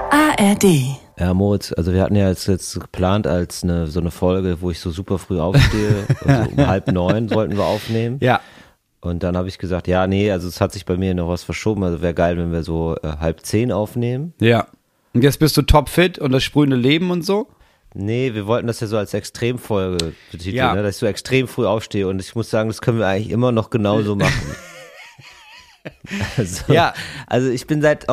ARD. Ja, Moritz, also wir hatten ja jetzt geplant als so eine Folge, wo ich so super früh aufstehe. Also um 8:30 sollten wir aufnehmen. Ja. Und dann habe ich gesagt, ja, nee, also es hat sich bei mir noch was verschoben. Also wäre geil, wenn wir so 9:30 aufnehmen. Ja. Und jetzt bist du topfit und das sprühende Leben und so? Nee, wir wollten das ja so als Extremfolge betiteln, Ja. ne? Dass ich so extrem früh aufstehe. Und ich muss sagen, das können wir eigentlich immer noch genauso machen. Also, Ja. Also ich bin seit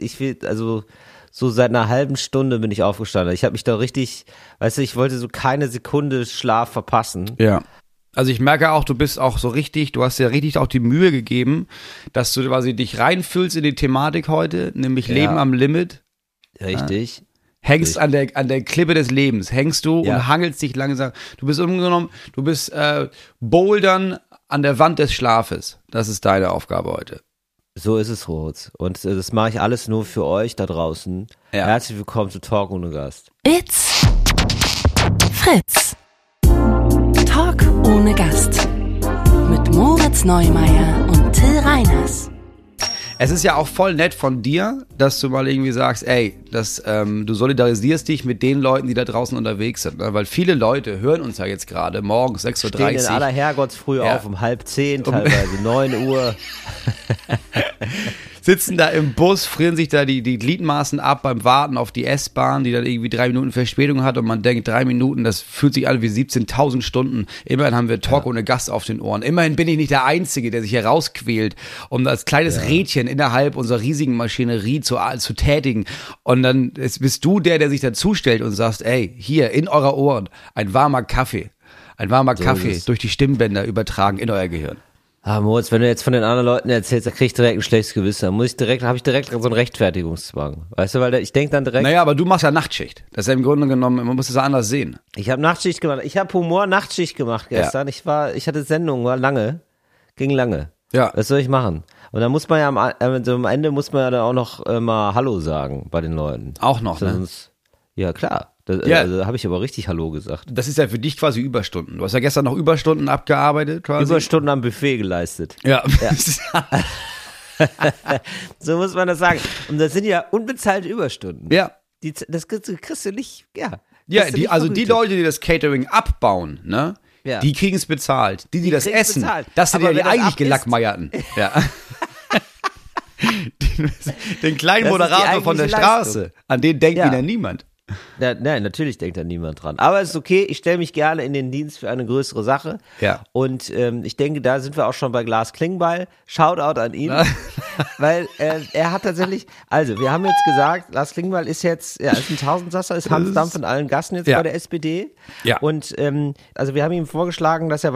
einer halben Stunde bin ich aufgestanden. Ich habe mich da richtig, weißt du, ich wollte so keine Sekunde Schlaf verpassen. Ja. Also ich merke auch, du bist auch so richtig, du hast dir richtig auch die Mühe gegeben, dass du quasi dich reinfühlst in die Thematik heute, nämlich Ja. Leben am Limit. Richtig. Hängst an der Klippe des Lebens, hängst du Ja. und hangelst dich langsam. Du bist umgenommen, Bouldern an der Wand des Schlafes. Das ist deine Aufgabe heute. So ist es, Roth. Und das mache ich alles nur für euch da draußen. Ja. Herzlich willkommen zu Talk ohne Gast. It's Fritz. Talk ohne Gast. Mit Moritz Neumeier und Till Reiners. Es ist ja auch voll nett von dir, dass du mal irgendwie sagst, ey, du solidarisierst dich mit den Leuten, die da draußen unterwegs sind. Ne? Weil viele Leute hören uns ja jetzt gerade morgens 6:30 Stehen in Uhr. aller Herrgottsfrüh Ja. auf, um 9:30, teilweise 9 Uhr. Sitzen da im Bus, frieren sich da die Gliedmaßen ab beim Warten auf die S-Bahn, die dann irgendwie 3 Minuten Verspätung hat und man denkt, 3 Minuten, das fühlt sich an wie 17.000 Stunden. Immerhin haben wir Talk ohne Gast auf den Ohren. Immerhin bin ich nicht der Einzige, der sich hier rausquält, um als kleines Rädchen innerhalb unserer riesigen Maschinerie zu tätigen. Und dann bist du der sich dazustellt und sagst, ey, hier in eurer Ohren ein warmer Kaffee. Ein warmer So Kaffee ist es. durch die Stimmbänder übertragen in euer Gehirn. Ah, Moritz, wenn du jetzt von den anderen Leuten erzählst, dann krieg ich direkt ein schlechtes Gewissen. Dann habe ich direkt so einen Rechtfertigungszwang. Weißt du, weil ich denke dann direkt, Naja, aber du machst ja Nachtschicht. Das ist ja im Grunde genommen, man muss es ja anders sehen. ich habe Nachtschicht gemacht. Ich habe Humor-Nachtschicht gemacht gestern. Ich hatte Sendung, ging lange. Ja. Was soll ich machen? Und dann muss man ja am Ende muss man ja dann auch noch mal Hallo sagen bei den Leuten. Auch noch, ne? Sonst, ja, klar. Ja. Also habe ich aber richtig Hallo gesagt. Das ist ja für dich quasi Überstunden. Du hast ja gestern noch Überstunden abgearbeitet quasi. Überstunden am Buffet geleistet. Ja. So muss man das sagen. Und das sind ja unbezahlte Überstunden. Ja. Das kriegst du nicht, ja. Ja, Kriegst du nicht die vergütet. Leute, die das Catering abbauen, ne? Ja. Die kriegen es bezahlt. Die das kriegen's essen, bezahlt. das sind Aber ja die wenn das eigentlich ab ist- Gelackmeierten. Ja. Den kleinen Das ist die Moderator von der eigentliche Straße, Leistung. an den denkt Ja. wieder niemand. Ja, nein, natürlich denkt da niemand dran. Aber es ist okay, ich stelle mich gerne in den Dienst für eine größere Sache. Ja. Und ich denke, da sind wir auch schon bei Glas Klingbeil. Shoutout an ihn. Weil er hat tatsächlich, also wir haben jetzt gesagt, Lars Klingbeil ist jetzt, ist ein Tausendsasser, ist Hans Dampf in allen Gassen jetzt Ja. bei der SPD. Ja. Und also wir haben ihm vorgeschlagen, dass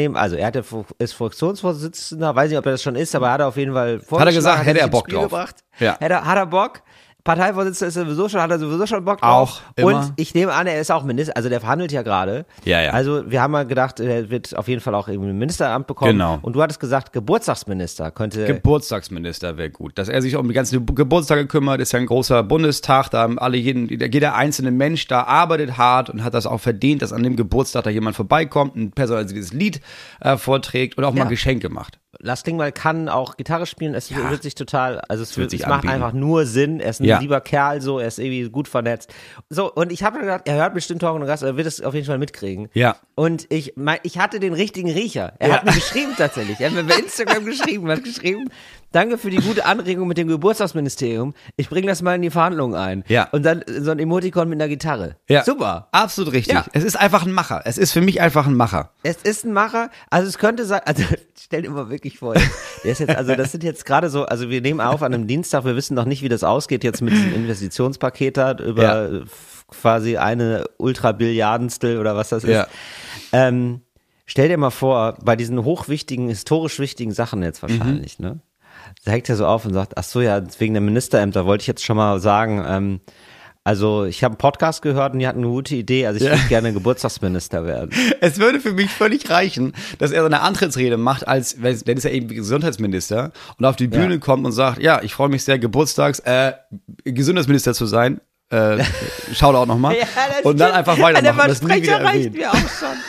ist Fraktionsvorsitzender, weiß nicht, ob er das schon ist, aber er hat auf jeden Fall vorgeschlagen. gesagt, hätte sich er ins Bock Spiel drauf. Gebracht. Ja. Hat er Bock? Parteivorsitzender ist hat er sowieso schon Bock drauf. Auch, immer. Und ich nehme an, er ist auch Minister, also der verhandelt ja gerade. Ja, ja. Also wir haben mal gedacht, er wird auf jeden Fall auch irgendwie ein Ministeramt bekommen. Genau. Und du hattest gesagt, Geburtstagsminister könnte. Geburtstagsminister wäre gut. Dass er sich um die ganzen Geburtstage kümmert, ist ja ein großer Bundestag, da haben jeder einzelne Mensch da arbeitet hart und hat das auch verdient, dass an dem Geburtstag da jemand vorbeikommt, ein personalisiertes Lied vorträgt und auch mal Geschenke macht. Lars Klingbeil kann auch Gitarre spielen, es wird sich total, also es sich macht anbieten. einfach nur Sinn, er ist ein Ja. lieber Kerl, so, er ist irgendwie gut vernetzt. So, und ich habe gedacht, er hört bestimmt Talk ohne Gast, er wird es auf jeden Fall mitkriegen. Ja. Und ich hatte den richtigen Riecher. Er hat mir geschrieben tatsächlich, er hat mir bei Instagram geschrieben, danke für die gute Anregung mit dem Geburtstagsministerium, ich bringe das mal in die Verhandlungen ein. Ja. Und dann so ein Emoticon mit einer Gitarre. Ja. Super. Absolut richtig. Ja. Es ist einfach ein Macher. Es ist für mich einfach ein Macher. Es ist ein Macher, also es könnte sein, also stell dir mal wirklich vor, der ist jetzt, also das sind jetzt gerade so, also wir nehmen auf an einem Dienstag, wir wissen noch nicht, wie das ausgeht jetzt mit diesem Investitionspaket da über quasi eine Ultrabilliardenstel oder was das ist. Ja. Stell dir mal vor, bei diesen hochwichtigen, historisch wichtigen Sachen jetzt wahrscheinlich, ne? Zeigt er so auf und sagt, ach so, ja, wegen der Ministerämter wollte ich jetzt schon mal sagen, also ich habe einen Podcast gehört und die hatten eine gute Idee, also ich würde gerne Geburtstagsminister werden. Es würde für mich völlig reichen, dass er so eine Antrittsrede macht, der ist ja eben Gesundheitsminister und auf die Bühne kommt und sagt, ja, ich freue mich sehr, Gesundheitsminister zu sein. Schau da auch nochmal. Ja, und dann einfach weitermachen. Der das nie Versprecher wieder reicht erwähnt. mir auch schon. Das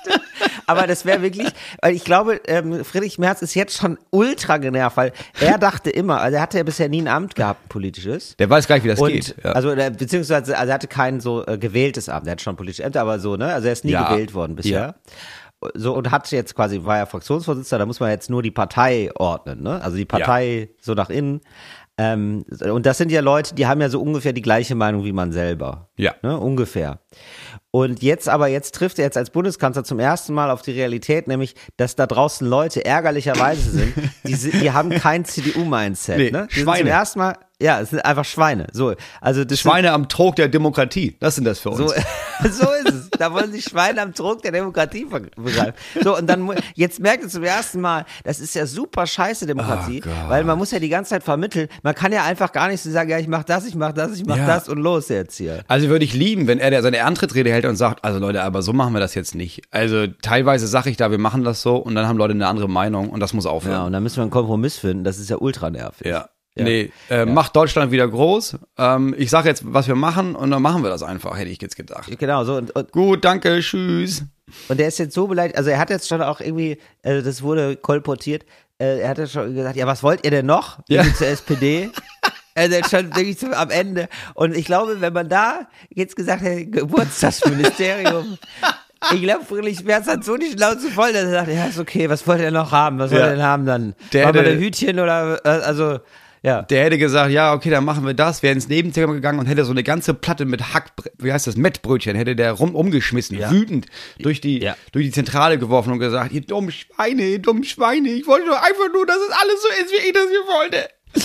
Aber das wäre wirklich, weil ich glaube, Friedrich Merz ist jetzt schon ultra genervt, weil er dachte immer, also er hatte ja bisher nie ein Amt gehabt, ein politisches. Der weiß gar nicht, wie das Und, geht. Ja. also, beziehungsweise, also er hatte kein so gewähltes Amt, er hatte schon politische Ämter, aber so, ne, also er ist nie gewählt worden bisher. So, und hat jetzt quasi, war ja Fraktionsvorsitzender, da muss man jetzt nur die Partei ordnen, ne, also die Partei so nach innen. Und das sind ja Leute, die haben ja so ungefähr die gleiche Meinung wie man selber. Ja. Ne, ungefähr. Und jetzt trifft er jetzt als Bundeskanzler zum ersten Mal auf die Realität, nämlich, dass da draußen Leute ärgerlicherweise sind, die haben kein CDU-Mindset, Nee, ne? Die Schweine. sind zum ersten Mal, ja, es sind einfach Schweine. So, also das Schweine am Trog der Demokratie, das sind das für uns. so, so ist es. Da wollen sich Schweine am Trog der Demokratie begreifen. So, und dann, jetzt merkt ihr zum ersten Mal, das ist ja super scheiße Demokratie, weil man muss ja die ganze Zeit vermitteln. Man kann ja einfach gar nicht so sagen, ja, ich mach das und los jetzt hier. Also würde ich lieben, wenn er seine Antrittsrede hält und sagt, also Leute, aber so machen wir das jetzt nicht. Also teilweise sage ich da, wir machen das so und dann haben Leute eine andere Meinung und das muss aufhören. Ja, und dann müssen wir einen Kompromiss finden. Das ist ja ultra nervig. Ja. Ja. Nee, macht Deutschland wieder groß. Ich sage jetzt, was wir machen und dann machen wir das einfach, hätte ich jetzt gedacht. Genau, so und Gut, danke, tschüss. der ist jetzt so beleidigt, also er hat jetzt schon auch irgendwie, das wurde kolportiert, er hat ja schon gesagt, ja, was wollt ihr denn noch? Ja. Zur SPD? Also jetzt schon wirklich am Ende. Und ich glaube, wenn man da jetzt gesagt hätte, Geburtstagsministerium, ich glaube, Friedrich Merz hat so die Schnauze voll, dass er sagt, ja, ist okay, was wollt ihr noch haben? Was wollt ihr denn haben dann? Machen wir ein Hütchen oder, also, ja. Der hätte gesagt, ja, okay, dann machen wir das, wäre ins Nebenzimmer gegangen und hätte so eine ganze Platte mit Mettbrötchen, hätte der umgeschmissen, wütend durch die Zentrale geworfen und gesagt, ihr dummen Schweine, ich wollte doch einfach nur, dass es alles so ist, wie ich das hier wollte.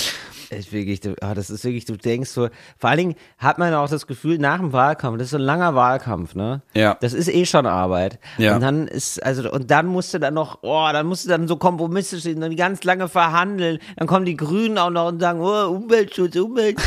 Das ist wirklich, du denkst so, vor allen Dingen hat man auch das Gefühl, nach dem Wahlkampf, das ist so ein langer Wahlkampf, ne? Ja. Das ist eh schon Arbeit. Ja. Und dann musst du dann so Kompromisse stehen, dann ganz lange verhandeln, dann kommen die Grünen auch noch und sagen, Umweltschutz.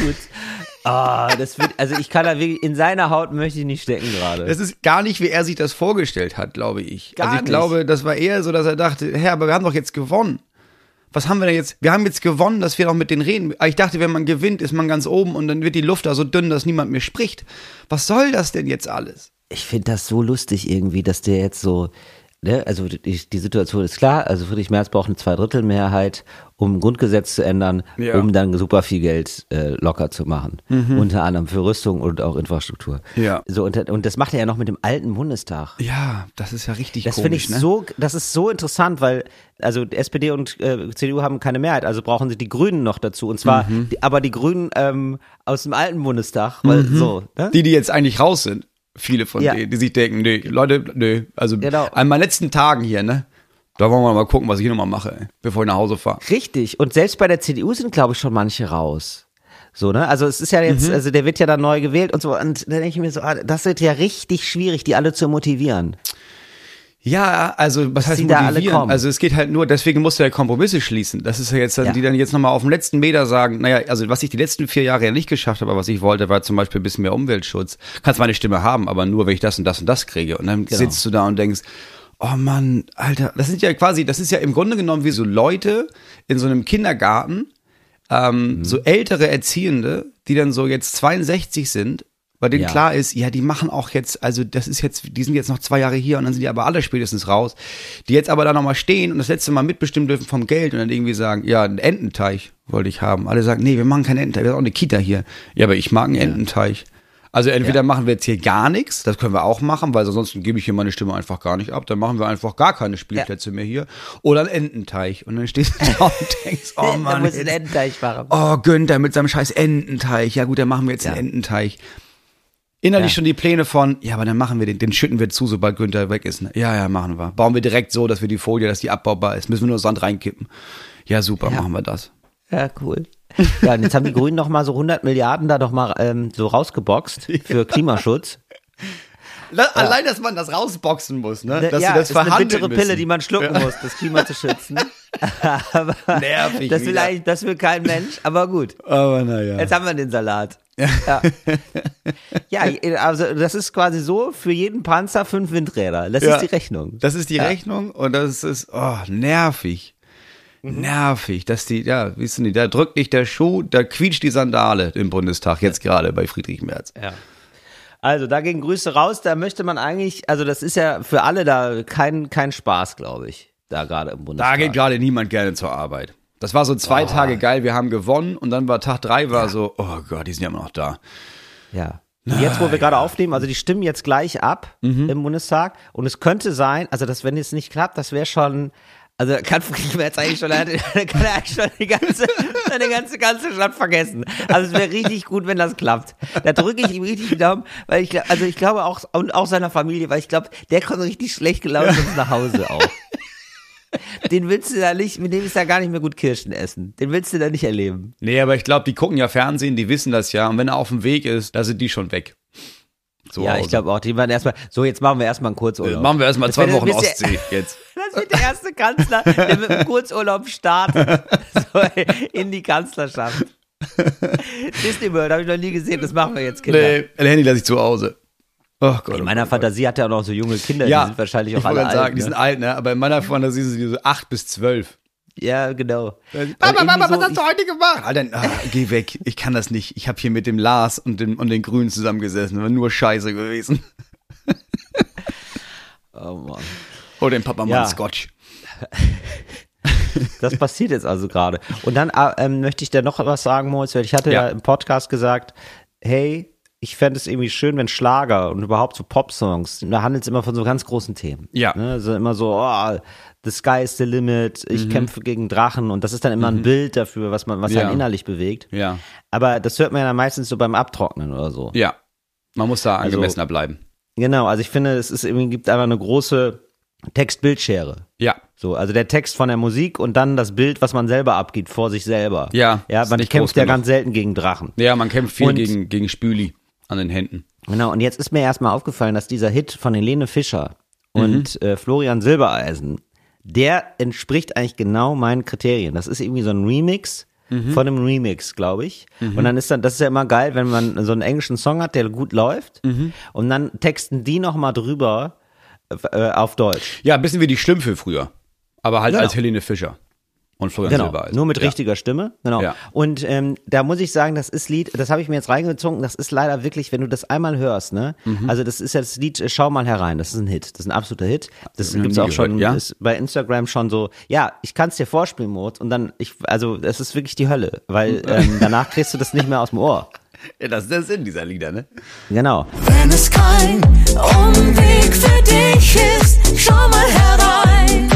Ich kann da wirklich, in seiner Haut möchte ich nicht stecken gerade. Das ist gar nicht, wie er sich das vorgestellt hat, glaube ich. Gar also ich nicht. glaube, das war eher so, dass er dachte, aber wir haben doch jetzt gewonnen. Was haben wir denn jetzt? Wir haben jetzt gewonnen, dass wir noch mit denen reden. Ich dachte, wenn man gewinnt, ist man ganz oben und dann wird die Luft da so dünn, dass niemand mehr spricht. Was soll das denn jetzt alles? Ich finde das so lustig irgendwie, dass der jetzt so, ne, also die Situation ist klar, also Friedrich Merz braucht eine Zweidrittelmehrheit, um ein Grundgesetz zu ändern, um dann super viel Geld locker zu machen. Unter anderem für Rüstung und auch Infrastruktur. Ja. So, und das macht er ja noch mit dem alten Bundestag. Ja, das ist ja richtig Das komisch, finde ich ne? das ist so interessant, weil, also SPD und CDU haben keine Mehrheit, also brauchen sie die Grünen noch dazu. Und zwar, aber die Grünen aus dem alten Bundestag, weil so, ne? Die jetzt eigentlich raus sind. Viele von denen, die sich denken, nee, Leute, nee, also an meinen letzten Tagen hier, ne? Da wollen wir mal gucken, was ich hier nochmal mache, ey, bevor ich nach Hause fahre. Richtig. Und selbst bei der CDU sind, glaube ich, schon manche raus. So, ne? Also es ist ja jetzt, also der wird ja dann neu gewählt und so. Und dann denke ich mir so, das wird ja richtig schwierig, die alle zu motivieren. Ja, also was heißt Sie da alle motivieren? kommen. Also es geht halt nur, deswegen musst du ja Kompromisse schließen. Das ist ja jetzt dann, die dann jetzt nochmal auf dem letzten Meter sagen, naja, also was ich die letzten 4 Jahre ja nicht geschafft habe, aber was ich wollte, war zum Beispiel ein bisschen mehr Umweltschutz. Kannst meine Stimme haben, aber nur, wenn ich das und das und das kriege. Und dann sitzt du da und denkst, oh Mann, Alter, das ist ja im Grunde genommen wie so Leute in so einem Kindergarten, so ältere Erziehende, die dann so jetzt 62 sind, bei denen klar ist, ja, die machen auch jetzt, also das ist jetzt, die sind jetzt noch 2 Jahre hier und dann sind die aber alle spätestens raus, die jetzt aber da nochmal stehen und das letzte Mal mitbestimmen dürfen vom Geld und dann irgendwie sagen, ja, einen Ententeich wollte ich haben. Alle sagen, nee, wir machen keinen Ententeich, wir haben auch eine Kita hier. Ja, aber ich mag einen Ententeich. Also entweder machen wir jetzt hier gar nichts, das können wir auch machen, weil ansonsten gebe ich hier meine Stimme einfach gar nicht ab, dann machen wir einfach gar keine Spielplätze mehr hier. Oder einen Ententeich. Und dann stehst du da und denkst, oh Mann, Da muss ein Ententeich machen. oh Günther mit seinem scheiß Ententeich. Ja gut, dann machen wir jetzt einen Ententeich. Innerlich schon die Pläne von, ja, aber dann machen wir den schütten wir zu, sobald Günther weg ist. Ne? Ja, machen wir. Bauen wir direkt so, dass wir die Folie, dass die abbaubar ist. Müssen wir nur Sand reinkippen. Ja, super, machen wir das. Ja, cool. Ja, und jetzt haben die Grünen noch mal so 100 Milliarden da doch mal so rausgeboxt für Klimaschutz. Allein, dass man das rausboxen muss, ne? Dass ja, sie das ist eine verhandeln bittere müssen. Pille, die man schlucken muss, das Klima zu schützen. Aber nervig das will kein Mensch, aber gut. Aber naja. Jetzt haben wir den Salat. Ja, also das ist quasi so, für jeden Panzer 5 Windräder. Das ist die Rechnung. Das ist die Rechnung und das ist, nervig. Nervig, dass die, wissen die, da drückt nicht der Schuh, da quietscht die Sandale im Bundestag, jetzt gerade bei Friedrich Merz. Ja. Also da gehen Grüße raus, da möchte man eigentlich, also das ist ja für alle da kein Spaß, glaube ich, da gerade im Bundestag. Da geht gerade niemand gerne zur Arbeit. Das war so 2 Tage geil, wir haben gewonnen und dann war Tag 3 so, oh Gott, die sind ja immer noch da. Ja. Und jetzt, wo wir gerade aufnehmen, also die stimmen jetzt gleich ab im Bundestag und es könnte sein, also dass wenn es nicht klappt, das wäre schon, also kann Friedrich jetzt eigentlich schon, kann er eigentlich schon seine ganze Stadt vergessen. Also es wäre richtig gut, wenn das klappt. Da drücke ich ihm richtig die Daumen, weil ich glaube auch, und auch seiner Familie, weil ich glaube, der kommt richtig schlecht gelaunt sonst nach Hause auch. Den willst du da nicht, mit dem ist ja gar nicht mehr gut Kirschen essen. Den willst du da nicht erleben. Nee, aber ich glaube, die gucken ja Fernsehen, die wissen das ja. Und wenn er auf dem Weg ist, da sind die schon weg. Ja, ich glaube auch, die waren erstmal, so jetzt machen wir erstmal einen Kurzurlaub. Machen wir erstmal 2 Wochen Ostsee jetzt. Das wird der erste Kanzler, der mit einem Kurzurlaub startet, so in die Kanzlerschaft. Disney World habe ich noch nie gesehen, das machen wir jetzt, Kinder. Nee, El Handy lasse ich zu Hause. Oh Gott, in meiner Fantasie hat er auch noch so junge Kinder, ja, die sind wahrscheinlich auch ich alle alt. sagen, die sind alt, ne? Aber in meiner Fantasie sind die so 8 bis 12. Ja, genau. Papa, was hast du heute gemacht? Alter, geh weg, ich kann das nicht. Ich habe hier mit dem Lars und den Grünen zusammengesessen, das war nur Scheiße gewesen. Oh Mann. Oder den Papa mal Scotch. Das passiert jetzt also gerade. Und dann möchte ich dir noch was sagen, Moritz, weil ich hatte ja im Podcast gesagt, hey, ich fände es irgendwie schön, wenn Schlager und überhaupt so Popsongs, da handelt es immer von so ganz großen Themen. Ja. Ne? Also immer so, the sky is the limit, ich kämpfe gegen Drachen und das ist dann immer ein Bild dafür, was einen innerlich bewegt. Ja. Aber das hört man ja dann meistens so beim Abtrocknen oder so. Ja. Man muss da angemessener bleiben. Genau, also ich finde, es gibt einfach eine große Text-Bild-Schere. Ja. So, also der Text von der Musik und dann das Bild, was man selber abgibt vor sich selber. Ja. Ja, man kämpft ja ganz selten gegen Drachen. Ja, man kämpft viel gegen Spüli an den Händen. Genau, und jetzt ist mir erstmal aufgefallen, dass dieser Hit von Helene Fischer und Florian Silbereisen, der entspricht eigentlich genau meinen Kriterien. Das ist irgendwie so ein Remix von einem Remix, glaube ich. Und dann das ist ja immer geil, wenn man so einen englischen Song hat, der gut läuft und dann texten die nochmal drüber auf Deutsch. Ja, ein bisschen wie die Schlümpfe früher. Aber halt als Helene Fischer und Florian Silbereisen. Nur mit richtiger Stimme. Genau. Ja. Und da muss ich sagen, das habe ich mir jetzt reingezogen, das ist leider wirklich, wenn du das einmal hörst, ne? Also das ist ja das Lied Schau mal herein, das ist ein Hit, das ist ein absoluter Hit. Das gibt's auch schon, ist bei Instagram schon so, ja, ich kann es dir vorspielen, Moritz, und dann, das ist wirklich die Hölle, weil danach kriegst du das nicht mehr aus dem Ohr. Ja, das ist der Sinn dieser Lieder, ne? Genau. Wenn es kein Umweg für dich ist, schau mal herein.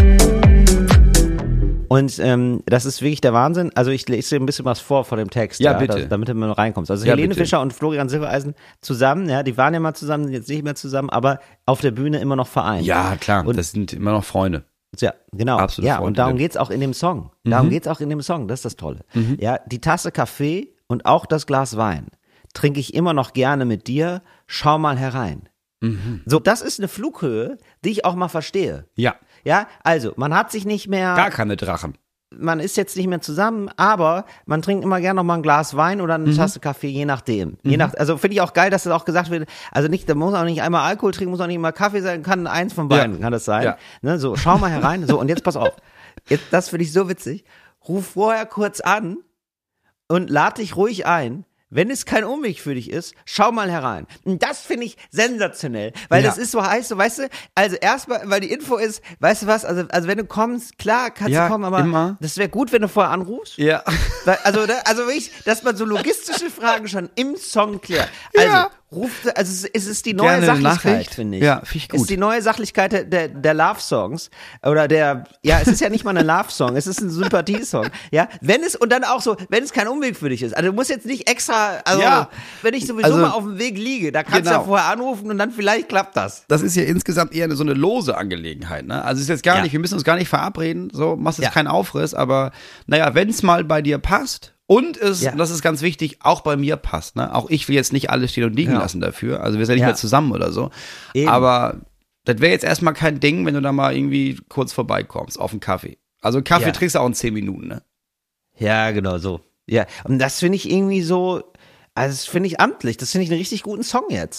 Und das ist wirklich der Wahnsinn. Also ich lese dir ein bisschen was vor dem Text, ja bitte. Damit du mal reinkommst. Also Helene Fischer und Florian Silbereisen zusammen, ja, die waren ja mal zusammen, sind jetzt nicht mehr zusammen, aber auf der Bühne immer noch vereint. Ja, klar, und das sind immer noch Freunde. Ja, genau. Absolut ja, Freunde. Und darum geht's auch in dem Song. Das ist das Tolle. Ja, die Tasse Kaffee und auch das Glas Wein trinke ich immer noch gerne mit dir. Schau mal herein. So, das ist eine Flughöhe, die ich auch mal verstehe. Ja. Ja, also, man hat sich nicht mehr. Gar keine Drachen. Man ist jetzt nicht mehr zusammen, aber man trinkt immer gerne noch mal ein Glas Wein oder eine Tasse Kaffee, je nachdem. Also finde ich auch geil, dass das auch gesagt wird, also da muss auch nicht einmal Alkohol trinken, muss auch nicht immer Kaffee sein, kann eins von beiden, kann das sein. Ja. Ne, so, schau mal herein. So, und jetzt pass auf. Das finde ich so witzig. Ruf vorher kurz an und lad dich ruhig ein. Wenn es kein Umweg für dich ist, schau mal herein. Und das finde ich sensationell, weil das ist so heiß, so, weißt du, also erstmal, weil die Info ist, weißt du was, also wenn du kommst, klar, kannst du kommen, aber immer. Das wäre gut, wenn du vorher anrufst. Ja. Also wirklich, dass man so logistische Fragen schon im Song klärt. Also, es ist die neue Sachlichkeit, finde ich. Ja, finde ich gut. Es ist die neue Sachlichkeit der Love-Songs. Oder es ist ja nicht mal ein Love-Song, es ist ein Sympathie-Song. Ja, wenn es kein Umweg für dich ist. Also du musst jetzt nicht extra, wenn ich sowieso mal auf dem Weg liege, da kannst du ja vorher anrufen und dann vielleicht klappt das. Das ist ja insgesamt eher so eine lose Angelegenheit, ne? Also es ist jetzt gar nicht, wir müssen uns gar nicht verabreden, so, machst jetzt keinen Aufriss, aber naja, wenn es mal bei dir passt, und das ist ganz wichtig, auch bei mir passt. Ne? Auch ich will jetzt nicht alles stehen und liegen lassen dafür. Also wir sind ja nicht mehr zusammen oder so. Eben. Aber das wäre jetzt erstmal kein Ding, wenn du da mal irgendwie kurz vorbeikommst auf einen Kaffee. Also Kaffee trinkst du auch in 10 Minuten, ne? Ja, genau so. Ja, und das finde ich irgendwie so, also das finde ich amtlich. Das finde ich einen richtig guten Song jetzt.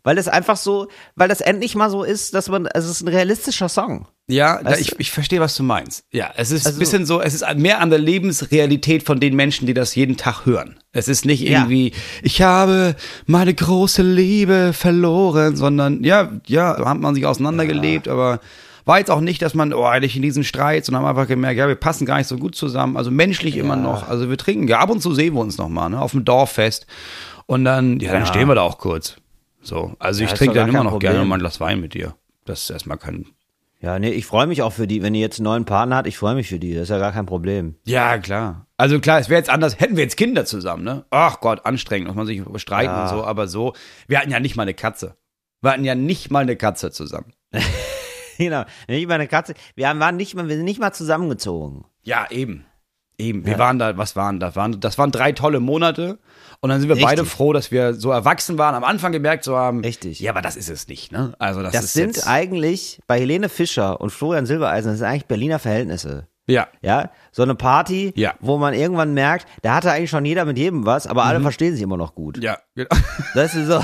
weil das einfach so, weil das endlich mal so ist, dass man, also es ist ein realistischer Song. Ja, Weißt du? ich verstehe, was du meinst. Ja, es ist Also- ein bisschen so, es ist mehr an der Lebensrealität von den Menschen, die das jeden Tag hören. Es ist nicht Ja. irgendwie, ich habe meine große Liebe verloren, sondern ja, da hat man sich auseinandergelebt, aber war jetzt auch nicht, dass man, eigentlich in diesen Streit, sondern haben einfach gemerkt, ja, wir passen gar nicht so gut zusammen, also menschlich immer noch, also wir trinken, ja, ab und zu sehen wir uns nochmal, ne, auf dem Dorffest und dann stehen wir da auch kurz. So, also ich ist trinke doch dann gar immer kein noch gerne Problem. mal ein Glas Wein mit dir. Das ist erstmal kein... Ja, nee, ich freue mich auch für die, wenn die jetzt einen neuen Partner hat, ich freue mich für die, das ist ja gar kein Problem. Ja, klar. Also klar, es wäre jetzt anders, hätten wir jetzt Kinder zusammen, ne? Ach Gott, anstrengend, muss man sich streiten und so, aber so, wir hatten ja nicht mal eine Katze. Wir hatten ja nicht mal eine Katze zusammen. Genau, nicht mal eine Katze, wir sind nicht mal zusammengezogen. Ja, eben. Wir waren da, das waren 3 tolle Monate und dann sind wir beide Richtig. froh, dass wir so erwachsen waren, am Anfang gemerkt zu haben, Richtig. ja, aber das ist es nicht, ne? Also das Das ist sind jetzt, eigentlich bei Helene Fischer und Florian Silbereisen, das sind eigentlich Berliner Verhältnisse. ja. Ja, so eine Party, Ja. wo man irgendwann merkt, da hatte eigentlich schon jeder mit jedem was, aber alle verstehen sich immer noch gut. Ja, genau. Das ist so.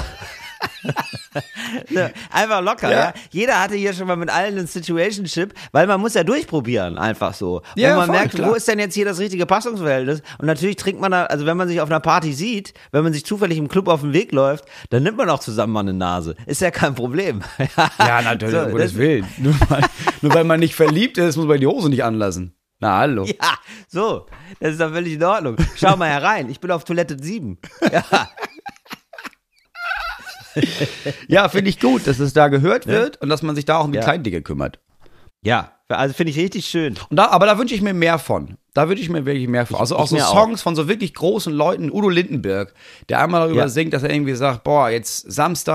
So, einfach locker, Ja. ja. Jeder hatte hier schon mal mit allen einen Situationship, weil man muss ja durchprobieren, einfach so. Ja, und man voll, merkt, klar. wo ist denn jetzt hier das richtige Passungsverhältnis? Und natürlich trinkt man da, also wenn man sich auf einer Party sieht, wenn man sich zufällig im Club auf den Weg läuft, dann nimmt man auch zusammen mal eine Nase. Ist ja kein Problem. Ja, natürlich, So, um Gottes das- Willen. Nur weil man nicht verliebt ist, muss man die Hose nicht anlassen. Na, hallo. Ja, so, das ist doch völlig in Ordnung. Schau mal herein, ich bin auf Toilette 7. Ja, Ja, finde ich gut, dass es da gehört wird und dass man sich da auch um die Ja. kleinen Dinge kümmert. ja, also finde ich richtig schön. Aber da wünsche ich mir mehr von. Da wünsche ich mir wirklich mehr von. Also auch ich so mir auch. Songs von so wirklich großen Leuten. Udo Lindenberg, der einmal darüber Ja. singt, dass er irgendwie sagt, boah, jetzt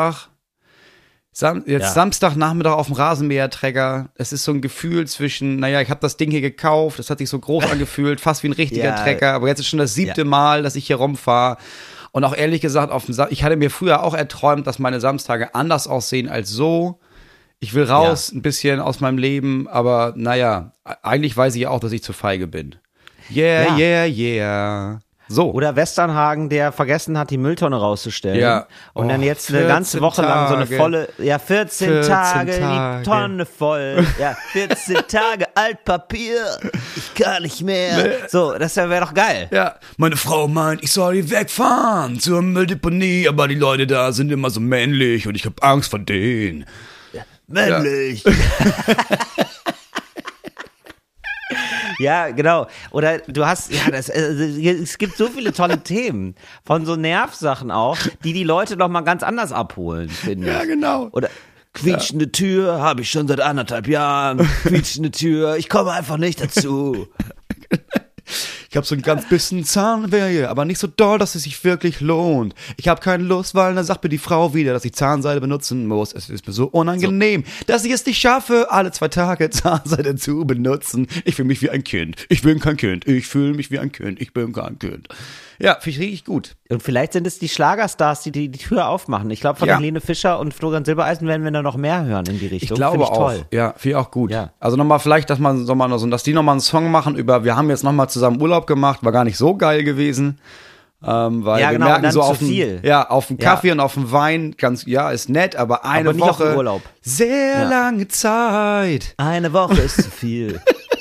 Ja. Samstagnachmittag auf dem Rasenmähertrecker. Es ist so ein Gefühl zwischen, naja, ich habe das Ding hier gekauft, das hat sich so groß angefühlt, fast wie ein richtiger Ja. Trecker, aber jetzt ist schon das 7. Mal, dass ich hier rumfahre. Und auch ehrlich gesagt, ich hatte mir früher auch erträumt, dass meine Samstage anders aussehen als so. Ich will raus, ein bisschen aus meinem Leben, aber naja, eigentlich weiß ich ja auch, dass ich zu feige bin. Ja. Yeah. So. Oder Westernhagen, der vergessen hat, die Mülltonne rauszustellen. Ja. Und dann Oh, jetzt eine ganze 14 Woche lang so eine Tage. volle, 14 Tage, Tage. die Tonne voll. Ja, 14 Tage Altpapier. Ich kann nicht mehr. So, das wäre doch geil. Ja, meine Frau meint, ich soll hier wegfahren zur Mülldeponie, aber die Leute da sind immer so männlich und ich habe Angst vor denen. Männlich. Ja, genau. Oder du hast, es gibt so viele tolle Themen von so Nervsachen auch, die Leute noch mal ganz anders abholen, finde ich. Ja, genau. Oder quietschende Tür habe ich schon seit 1,5 Jahren. Quietschende Tür, ich komme einfach nicht dazu. Ich habe so ein ganz bisschen Zahnweh, aber nicht so doll, dass es sich wirklich lohnt. Ich habe keine Lust, weil dann sagt mir die Frau wieder, dass ich Zahnseide benutzen muss. Es ist mir so unangenehm, dass ich es nicht schaffe, alle 2 Tage Zahnseide zu benutzen. Ich fühle mich wie ein Kind. Ich bin kein Kind. Ich fühle mich wie ein Kind. Ich bin kein Kind. Ja, finde ich richtig gut. Und vielleicht sind es die Schlagerstars, die Tür aufmachen. Ich glaube, von Ja. Helene Fischer und Florian Silbereisen werden wir da noch mehr hören in die Richtung. Ich glaube Finde ich auch. toll. Ja, finde ich auch gut. Ja. Also nochmal vielleicht, dass die nochmal einen Song machen über, wir haben jetzt nochmal zusammen Urlaub gemacht, war gar nicht so geil gewesen. Weil Ja, wir genau, merken und dann so zu auf dem, viel. ja, auf dem Ja. Kaffee und auf dem Wein, ist nett, aber eine Aber nicht auf Woche, dem Urlaub. sehr Ja. lange Zeit. Eine Woche ist zu viel.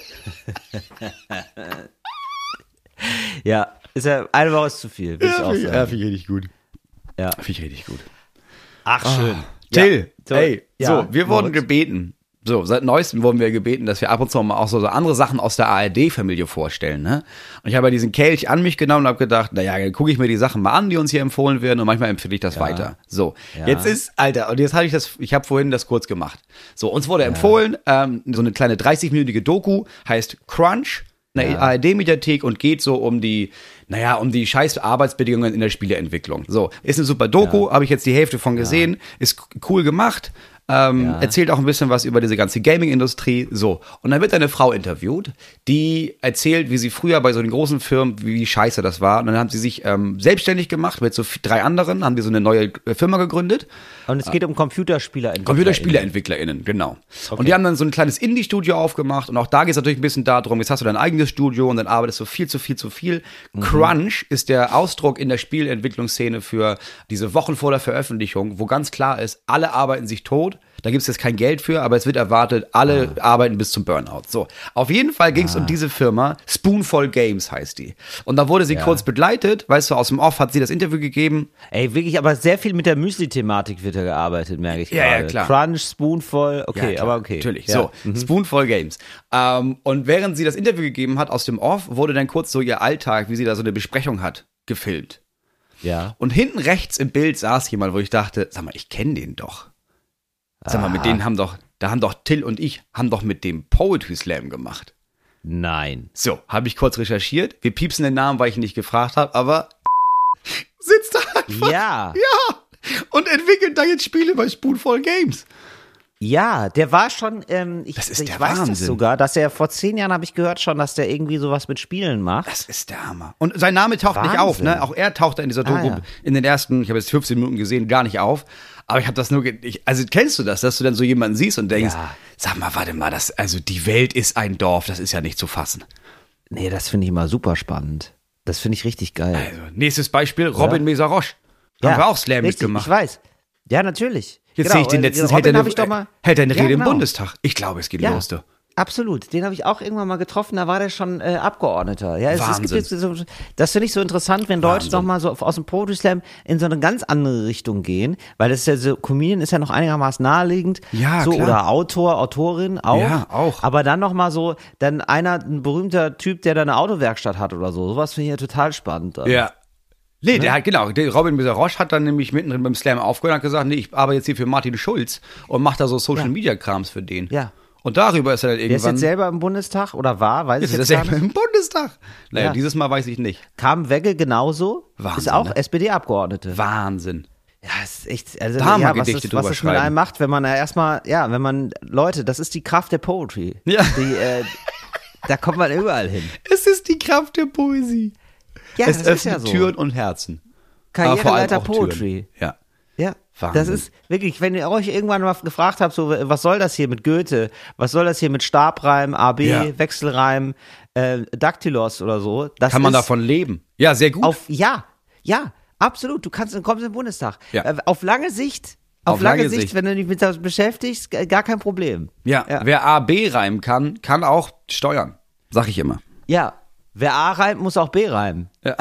Ja, ist ja, eine Woche ist zu viel, würde ich auch sagen. finde ich richtig gut. Ja. Finde ich richtig gut. Ach, schön. Till, So, ey, ja, so, wir wurden Moritz. gebeten. So, seit neuestem wurden wir gebeten, dass wir ab und zu mal auch so andere Sachen aus der ARD-Familie vorstellen, ne? Und ich habe ja diesen Kelch an mich genommen und habe gedacht, naja, dann gucke ich mir die Sachen mal an, die uns hier empfohlen werden und manchmal empfehle ich das weiter. So, Ja. jetzt ist, Alter, und jetzt habe ich habe vorhin das kurz gemacht. So, uns wurde empfohlen, so eine kleine 30-minütige Doku, heißt Crunch, eine ARD-Mediathek und geht so um die scheiß Arbeitsbedingungen in der Spieleentwicklung. So, ist eine super Doku, habe ich jetzt die Hälfte von gesehen, ist cool gemacht. Erzählt auch ein bisschen was über diese ganze Gaming-Industrie. So. Und dann wird eine Frau interviewt, die erzählt, wie sie früher bei so den großen Firmen, wie scheiße das war. Und dann haben sie sich selbstständig gemacht mit so 3 anderen, haben die so eine neue Firma gegründet. Und es geht um Computerspielerentwickler. ComputerspielerentwicklerInnen, genau. Okay. Und die haben dann so ein kleines Indie-Studio aufgemacht. Und auch da geht es natürlich ein bisschen darum, jetzt hast du dein eigenes Studio und dann arbeitest du viel zu viel. Crunch ist der Ausdruck in der Spielentwicklungsszene für diese Wochen vor der Veröffentlichung, wo ganz klar ist, alle arbeiten sich tot. Da gibt es jetzt kein Geld für, aber es wird erwartet, alle arbeiten bis zum Burnout. So, auf jeden Fall ging es um diese Firma, Spoonful Games heißt die. Und da wurde sie kurz begleitet, weißt du, aus dem Off hat sie das Interview gegeben. Ey, wirklich, aber sehr viel mit der Müsli-Thematik wird da gearbeitet, merke ich gerade. Ja, klar. Crunch, Spoonful, okay, Ja, aber okay. Natürlich, Ja. so, Spoonful Games. Und während sie das Interview gegeben hat aus dem Off, wurde dann kurz so ihr Alltag, wie sie da so eine Besprechung hat, gefilmt. Ja. Und hinten rechts im Bild saß jemand, wo ich dachte, sag mal, ich kenne den doch. Sag mal, mit denen haben doch Till und ich haben doch mit dem Poetry Slam gemacht. Nein. So, habe ich kurz recherchiert. Wir piepsen den Namen, weil ich ihn nicht gefragt habe, aber sitzt da einfach. Ja. Ja. Und entwickelt da jetzt Spiele bei Spoonful Games. Ja, der war schon, Das ist ich der weiß das Wahnsinn. sogar, dass er vor 10 Jahren, habe ich gehört schon, dass der irgendwie sowas mit Spielen macht. Das ist der Hammer. Und sein Name taucht nicht auf, ne? Auch er taucht in dieser Doku ja. in den ersten, ich habe jetzt 15 Minuten gesehen, gar nicht auf. Aber ich habe das nur, also kennst du das, dass du dann so jemanden siehst und denkst, sag mal, warte mal, also die Welt ist ein Dorf, das ist ja nicht zu fassen. Nee, das finde ich immer super spannend. Das finde ich richtig geil. Also, nächstes Beispiel, Robin Mesaroche. Haben wir auch Slam richtig, mitgemacht. Ich weiß. Ja, natürlich. Jetzt Genau, sehe ich den letztens, Robin hält hab ich doch mal- er eine Ja, Rede im genau. Bundestag. Ich glaube, es geht los, du. Absolut. Den habe ich auch irgendwann mal getroffen, da war der schon Abgeordneter. Ja, es gibt jetzt so, das finde ich so interessant, wenn Leute noch mal so aus dem Poetry Slam in so eine ganz andere Richtung gehen, weil das ist ja so, Comedian ist ja noch einigermaßen naheliegend. Ja, so, klar. oder Autor, Autorin auch. Ja, auch. Aber dann noch mal so, dann ein berühmter Typ, der da eine Autowerkstatt hat oder so. Sowas finde ich ja total spannend. Ja. Nee, der hat, genau, der Robin Mesaroche hat dann nämlich mittendrin beim Slam aufgehört und hat gesagt, nee, ich arbeite jetzt hier für Martin Schulz und mache da so Social-Media-Krams für den. Ja. Und darüber ist er dann Der ist irgendwann... jetzt selber im Bundestag oder war, weiß ich Ist jetzt er gar selber nicht. im Bundestag? Naja, Ja. dieses Mal weiß ich nicht. Kam Wegge genauso, Wahnsinn, ist auch ne? SPD-Abgeordnete. Wahnsinn. Ja, ist echt, also Da mal ja, was Gedichte es, was drüber es mit schreiben. einem macht, wenn man erstmal, ja, wenn man, Leute, das ist die Kraft der Poetry. Ja. Die, da kommt man überall hin. Es ist die Kraft der Poesie. Ja, Es das öffnet ist ja so. Türen und Herzen. Aber vor allem Karriereleiter auch Türen. Poetry. Ja. Ja, Wahnsinn. das ist wirklich, wenn ihr euch irgendwann mal gefragt habt, so, was soll das hier mit Goethe? Was soll das hier mit Stabreim, AB, Ja. Wechselreim, Daktylos oder so? Das Kann man ist davon leben? Ja, sehr gut. ja, absolut. Du kommst in den Bundestag. Ja. Auf lange Sicht, Auf lange Sicht. wenn du dich mit das beschäftigst, gar kein Problem. ja, wer A, B reimen kann auch steuern. Sag ich immer. Ja, wer A reimt, muss auch B reimen. Ja.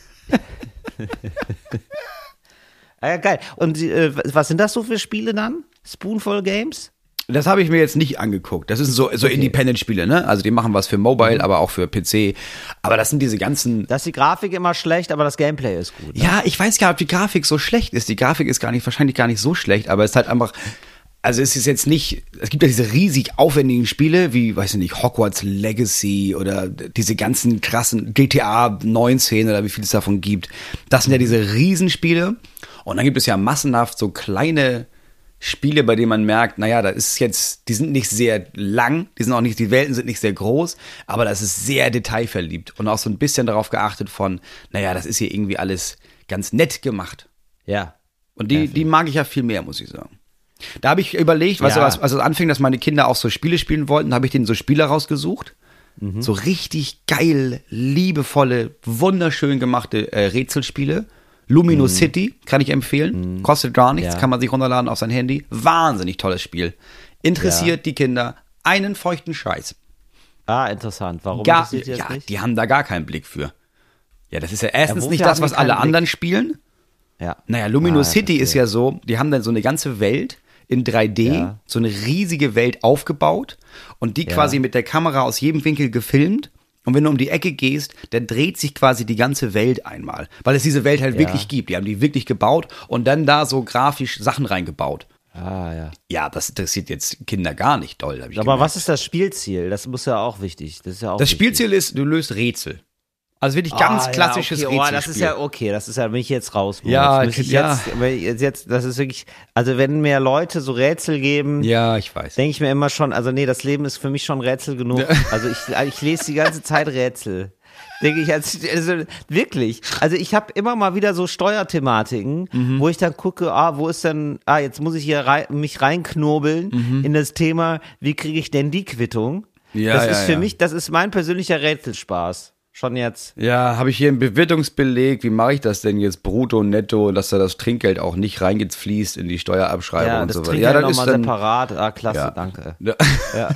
Ja, geil. Und was sind das so für Spiele dann? Spoonful Games? Das habe ich mir jetzt nicht angeguckt. Das sind so Independent-Spiele, ne? Also die machen was für Mobile, aber auch für PC. Aber das sind diese ganzen... Da ist die Grafik immer schlecht, aber das Gameplay ist gut. Ne? Ja, ich weiß gar nicht, ob die Grafik so schlecht ist. Die Grafik ist wahrscheinlich gar nicht so schlecht, aber es ist halt einfach... Also es ist jetzt nicht, es gibt ja diese riesig aufwendigen Spiele, wie, weiß ich nicht, Hogwarts Legacy oder diese ganzen krassen GTA 19 oder wie viel es davon gibt. Das sind ja diese Riesenspiele. Und dann gibt es ja massenhaft so kleine Spiele, bei denen man merkt, naja, da ist jetzt, die sind nicht sehr lang, die Welten sind nicht sehr groß, aber das ist sehr detailverliebt und auch so ein bisschen darauf geachtet von, naja, das ist hier irgendwie alles ganz nett gemacht. Ja. Und die mag ich ja viel mehr, muss ich sagen. Da habe ich überlegt, weißt du, als es anfing, dass meine Kinder auch so Spiele spielen wollten, habe ich denen so Spiele rausgesucht. So richtig geil, liebevolle, wunderschön gemachte Rätselspiele. Lumino City kann ich empfehlen. Kostet gar nichts, kann man sich runterladen auf sein Handy. Wahnsinnig tolles Spiel. Interessiert die Kinder einen feuchten Scheiß. Ah, interessant. Warum interessiert ihr das nicht? Die haben da gar keinen Blick für. Ja, das ist ja erstens wofür nicht das, haben die was alle keinen Blick? anderen spielen. Ja. Naja, Lumino Ah, City ist ja so, die haben dann so eine ganze Welt in 3D, so eine riesige Welt aufgebaut und die quasi mit der Kamera aus jedem Winkel gefilmt. Und wenn du um die Ecke gehst, dann dreht sich quasi die ganze Welt einmal. Weil es diese Welt halt wirklich gibt. Die haben die wirklich gebaut und dann da so grafisch Sachen reingebaut. Ah, ja. Ja, das interessiert jetzt Kinder gar nicht doll. Hab ich Aber gemerkt. was ist das Spielziel? Das muss ja auch wichtig. Das ist ja auch Das wichtig. Spielziel ist, du löst Rätsel. Also wirklich ganz klassisches okay, Rätselspiel. das ist ja okay, das ist ja, wenn ich jetzt raus muss. Ja, Muss ich ja. jetzt, das ist wirklich, also wenn mir Leute so Rätsel geben, Ja, ich weiß. denke ich mir immer schon, also nee, das Leben ist für mich schon Rätsel genug. Ja. Also ich lese die ganze Zeit Rätsel. Denke ich, also wirklich. Also ich habe immer mal wieder so Steuerthematiken, wo ich dann gucke, wo ist denn, jetzt muss ich hier mich reinknobeln in das Thema, wie kriege ich denn die Quittung? Ja, das ja, ist für ja. mich, das ist mein persönlicher Rätselspaß. Schon jetzt. Ja, habe ich hier einen Bewertungsbeleg, wie mache ich das denn jetzt brutto, netto, dass da das Trinkgeld auch nicht reingefließt in die Steuerabschreibung Ja, und das so weiter. trinke Ja, ich das nochmal ist dann separat. Klasse, Ja. danke. Ja. Ja.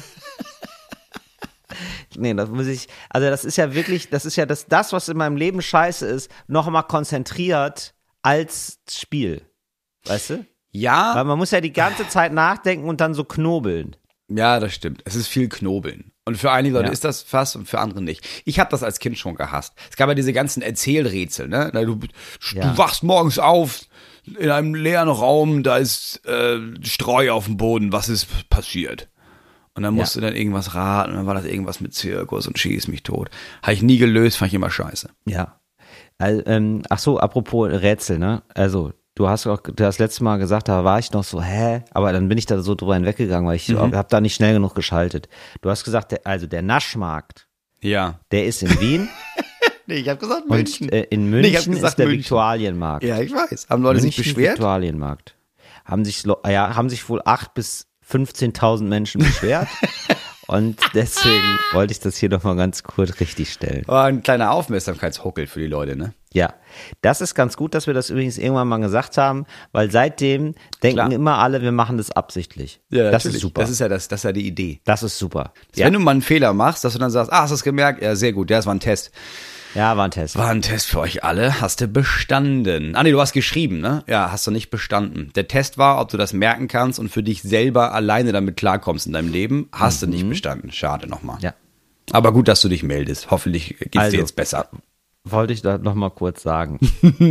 Nee, das muss ich, also das ist ja wirklich, das ist ja das, was in meinem Leben scheiße ist, noch mal konzentriert als Spiel. Weißt du? Weil Ja, man muss ja die ganze Zeit nachdenken und dann so knobeln. ja, das stimmt. Es ist viel Knobeln. Und für einige Leute Ja. ist das fast und für andere nicht. Ich habe das als Kind schon gehasst. Es gab ja diese ganzen Erzählrätsel, ne? Du Ja. wachst morgens auf in einem leeren Raum, da ist Streu auf dem Boden, was ist passiert? Und dann musst du dann irgendwas raten und dann war das irgendwas mit Zirkus und schieß mich tot. Habe ich nie gelöst, fand ich immer scheiße. Ja. Also, ach so, apropos Rätsel, ne? Also, du hast letztes Mal gesagt, da war ich noch so, aber dann bin ich da so drüber hinweggegangen, weil ich habe da nicht schnell genug geschaltet. Du hast gesagt, der Naschmarkt, Ja. der ist in Wien Nee, ich habe gesagt und in München Nee, ich hab gesagt ist der München. Viktualienmarkt. Ja, ich weiß. Haben Leute sich München beschwert? Viktualienmarkt. Haben sich wohl 8.000 bis 15.000 Menschen beschwert. Und deswegen wollte ich das hier noch mal ganz kurz richtig stellen. War ein kleiner Aufmerksamkeitshuckel für die Leute, ne? Ja, das ist ganz gut, dass wir das übrigens irgendwann mal gesagt haben, weil seitdem denken Klar. immer alle, wir machen das absichtlich. Ja, das natürlich. ist super. Das ist ja die Idee. Das ist super. Wenn du mal einen Fehler machst, dass du dann sagst, hast du es gemerkt? Ja, sehr gut, das war ein Test. Ja, war ein Test. War ein Test für euch alle, hast du bestanden. Nee, du hast geschrieben, ne? Ja, hast du nicht bestanden. Der Test war, ob du das merken kannst und für dich selber alleine damit klarkommst in deinem Leben. Hast du nicht bestanden. Schade nochmal. Ja. Aber gut, dass du dich meldest. Hoffentlich geht's Also. dir jetzt besser. Wollte ich da noch mal kurz sagen.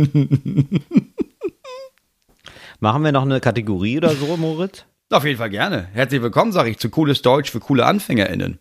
Machen wir noch eine Kategorie oder so, Moritz? Auf jeden Fall gerne. Herzlich willkommen, sage ich, zu Cooles Deutsch für coole AnfängerInnen.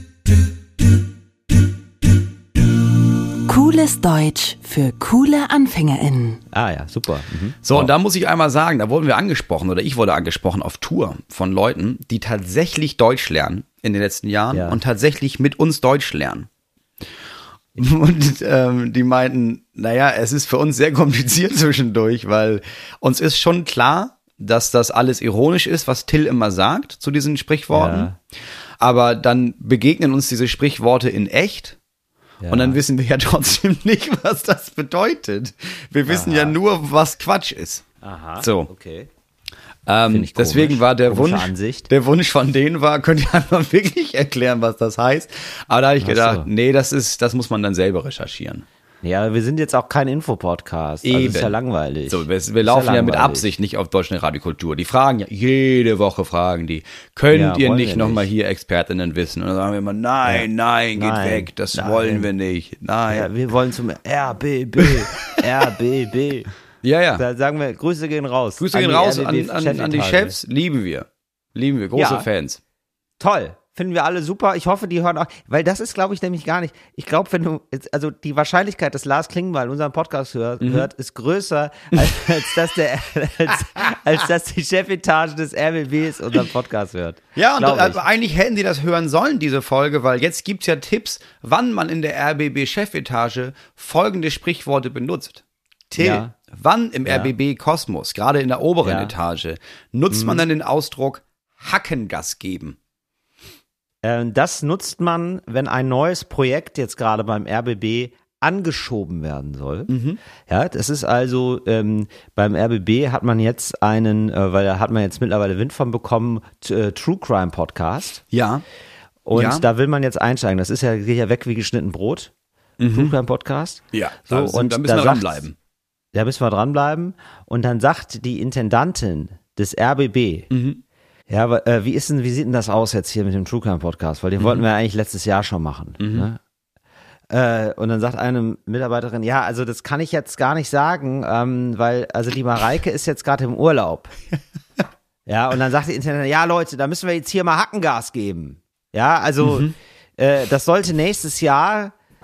Cooles Deutsch für coole AnfängerInnen. Ah ja, super. Mhm. So, und da muss ich einmal sagen, da wurden wir angesprochen oder ich wurde angesprochen auf Tour von Leuten, die tatsächlich Deutsch lernen in den letzten Jahren Ja. und tatsächlich mit uns Deutsch lernen. Und die meinten, naja, es ist für uns sehr kompliziert zwischendurch, weil uns ist schon klar, dass das alles ironisch ist, was Till immer sagt zu diesen Sprichworten. Ja. Aber dann begegnen uns diese Sprichworte in echt. Ja. Und dann wissen wir ja trotzdem nicht, was das bedeutet. Wir wissen ja nur, was Quatsch ist. Aha, So. okay. Find ich Deswegen komisch. war der Komische Wunsch, Ansicht. der Wunsch von denen war, könnt ihr einfach wirklich erklären, was das heißt. Aber da habe ich Ach so. gedacht, nee, das muss man dann selber recherchieren. Ja, wir sind jetzt auch kein Infopodcast. Also Eben. ist ja langweilig. So, wir Ist laufen ja mit langweilig. Absicht nicht auf Deutsche Radiokultur. Die fragen ja, jede Woche fragen die, könnt Ja, ihr wollen nicht wir nochmal nicht. hier Expertinnen wissen? Und dann sagen wir immer, nein, nein, geht Nein, weg, das nein. wollen wir nicht. Nein. Ja, wir wollen zum RBB. RBB. Ja. Da sagen wir, Grüße gehen raus. Grüße An gehen die raus RBB an die Chefetage. Chefs, lieben wir. Lieben wir, große Ja. Fans. Toll. Finden wir alle super. Ich hoffe, die hören auch, weil das ist, glaube ich, nämlich gar nicht. Ich glaube, wenn du, also die Wahrscheinlichkeit, dass Lars Klingbeil unseren Podcast hört, ist größer, als dass die Chefetage des RBBs unseren Podcast hört. Ja, und Glaub ich. eigentlich hätten die das hören sollen, diese Folge, weil jetzt gibt's ja Tipps, wann man in der RBB-Chefetage folgende Sprichworte benutzt. Till, Ja. wann im Ja. RBB-Kosmos, gerade in der oberen Ja. Etage, nutzt man dann den Ausdruck Hackengas geben? Das nutzt man, wenn ein neues Projekt jetzt gerade beim RBB angeschoben werden soll. Ja, das ist also, beim RBB hat man jetzt weil da hat man jetzt mittlerweile Wind von bekommen, True Crime Podcast. Ja. Und Ja. da will man jetzt einsteigen. Das geht ja weg wie geschnitten Brot. True Crime Podcast. Ja, So, und da müssen wir da dranbleiben. Da müssen wir dranbleiben. Und dann sagt die Intendantin des RBB, ja, aber, wie sieht denn das aus jetzt hier mit dem True Crime Podcast? Weil den wollten wir eigentlich letztes Jahr schon machen. Ne? Und dann sagt eine Mitarbeiterin, ja, also das kann ich jetzt gar nicht sagen, weil, also die Mareike ist jetzt gerade im Urlaub. Ja, und dann sagt die Intendantin, ja Leute, da müssen wir jetzt hier mal Hackengas geben. Ja, also das sollte nächstes Jahr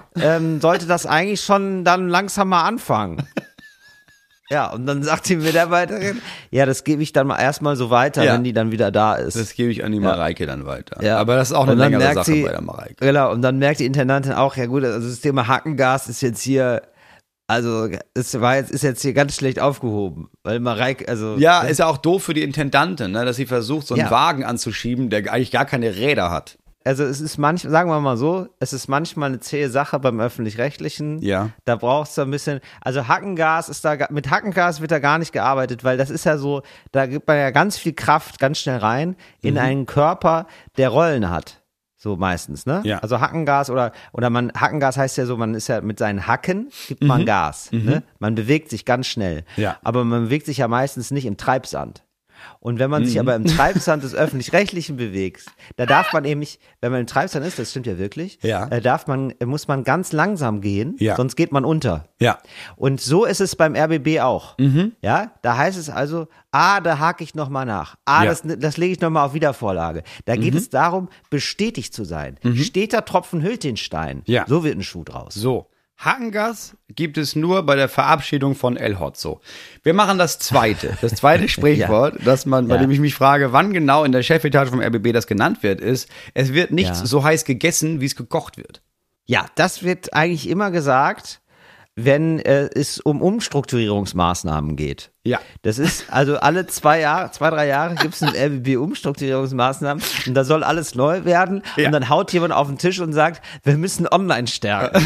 sollte das eigentlich schon dann langsam mal anfangen. Ja, und dann sagt die Mitarbeiterin, ja, das gebe ich dann mal erstmal so weiter, wenn die dann wieder da ist. Das gebe ich an die Mareike dann weiter. Ja. Aber das ist auch eine Und dann längere merkt Sache sie- bei der Mareike. Genau, und dann merkt die Intendantin auch, ja gut, also das Thema Hackengas ist jetzt hier, also ist jetzt hier ganz schlecht aufgehoben, weil Mareike, also Ja, ist ja auch doof für die Intendantin, ne, dass sie versucht, so einen Ja. Wagen anzuschieben, der eigentlich gar keine Räder hat. also es ist manchmal, sagen wir mal so, es ist manchmal eine zähe Sache beim Öffentlich-Rechtlichen. Ja. Da brauchst du ein bisschen, also Hackengas ist da, mit Hackengas wird da gar nicht gearbeitet, weil das ist ja so, da gibt man ja ganz viel Kraft ganz schnell rein in einen Körper, der Rollen hat. So meistens, ne? Ja. Also Hackengas Hackengas heißt ja so, man ist ja mit seinen Hacken, gibt man Gas, ne? Man bewegt sich ganz schnell. Ja. Aber man bewegt sich ja meistens nicht im Treibsand. Und wenn man sich aber im Treibsand des Öffentlich-Rechtlichen bewegt, da darf man eben nicht, wenn man im Treibsand ist, das stimmt ja wirklich, Ja. muss man ganz langsam gehen, Ja. sonst geht man unter. Ja. Und so ist es beim RBB auch. Ja, da heißt es also, da hake ich nochmal nach. Ja. Das lege ich nochmal auf Wiedervorlage. Da geht es darum, bestätigt zu sein. Steter Tropfen hüllt den Stein. Ja. So wird ein Schuh draus. So, Hackengas gibt es nur bei der Verabschiedung von El Hotzo. Wir machen das zweite Sprichwort, bei dem ich mich frage, wann genau in der Chefetage vom RBB das genannt wird, ist, es wird nicht Ja. so heiß gegessen, wie es gekocht wird. Ja, das wird eigentlich immer gesagt, wenn es um Umstrukturierungsmaßnahmen geht. Ja. Das ist also alle 2-3 Jahre gibt es ein RBB-Umstrukturierungsmaßnahmen und da soll alles neu werden Ja. und dann haut jemand auf den Tisch und sagt, wir müssen online stärken.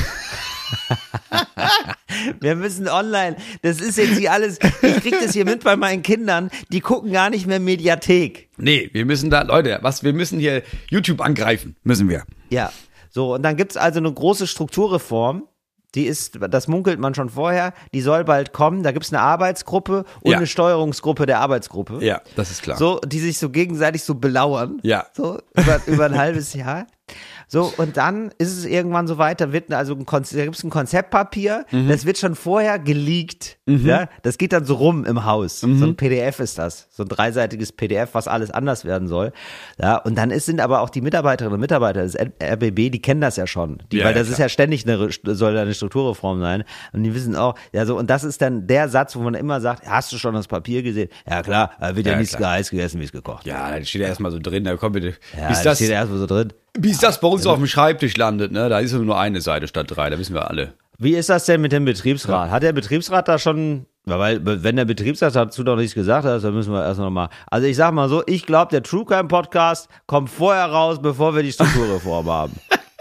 Wir müssen online, das ist jetzt hier alles, ich krieg das hier mit bei meinen Kindern, die gucken gar nicht mehr Mediathek. Nee, wir müssen da, Leute, wir müssen hier YouTube angreifen, müssen wir. Ja, so und dann gibt's also eine große Strukturreform, das munkelt man schon vorher, die soll bald kommen, da gibt's eine Arbeitsgruppe und Ja. eine Steuerungsgruppe der Arbeitsgruppe. Ja, das ist klar. So, die sich so gegenseitig so belauern. Ja. So, über ein halbes Jahr. So, und dann ist es irgendwann so weit, da gibt's ein Konzeptpapier, das wird schon vorher geleakt. Ja, das geht dann so rum im Haus. So ein PDF ist das. So ein 3-seitiges PDF, was alles anders werden soll. Ja, und dann sind aber auch die Mitarbeiterinnen und Mitarbeiter des RBB, die kennen das ja schon. Ja, weil ja, das ist klar. ja ständig soll da eine Strukturreform sein. Und die wissen auch, ja, so, und das ist dann der Satz, wo man immer sagt, hast du schon das Papier gesehen? Ja, klar, da wird ja nicht so klar. heiß gegessen, wie es gekocht. Ja, da steht ja erstmal so drin, da kommt bitte. Ja, bis das das, steht erstmal so drin. bis das bei uns auf dem Schreibtisch landet, ne, da ist nur eine Seite statt 3, da wissen wir alle. Wie ist das denn mit dem Betriebsrat? Hat der Betriebsrat da schon, weil wenn der Betriebsrat dazu noch nichts gesagt hat, dann müssen wir erst noch mal. Also ich sag mal so, ich glaube, der True Crime Podcast kommt vorher raus, bevor wir die Strukturreform haben.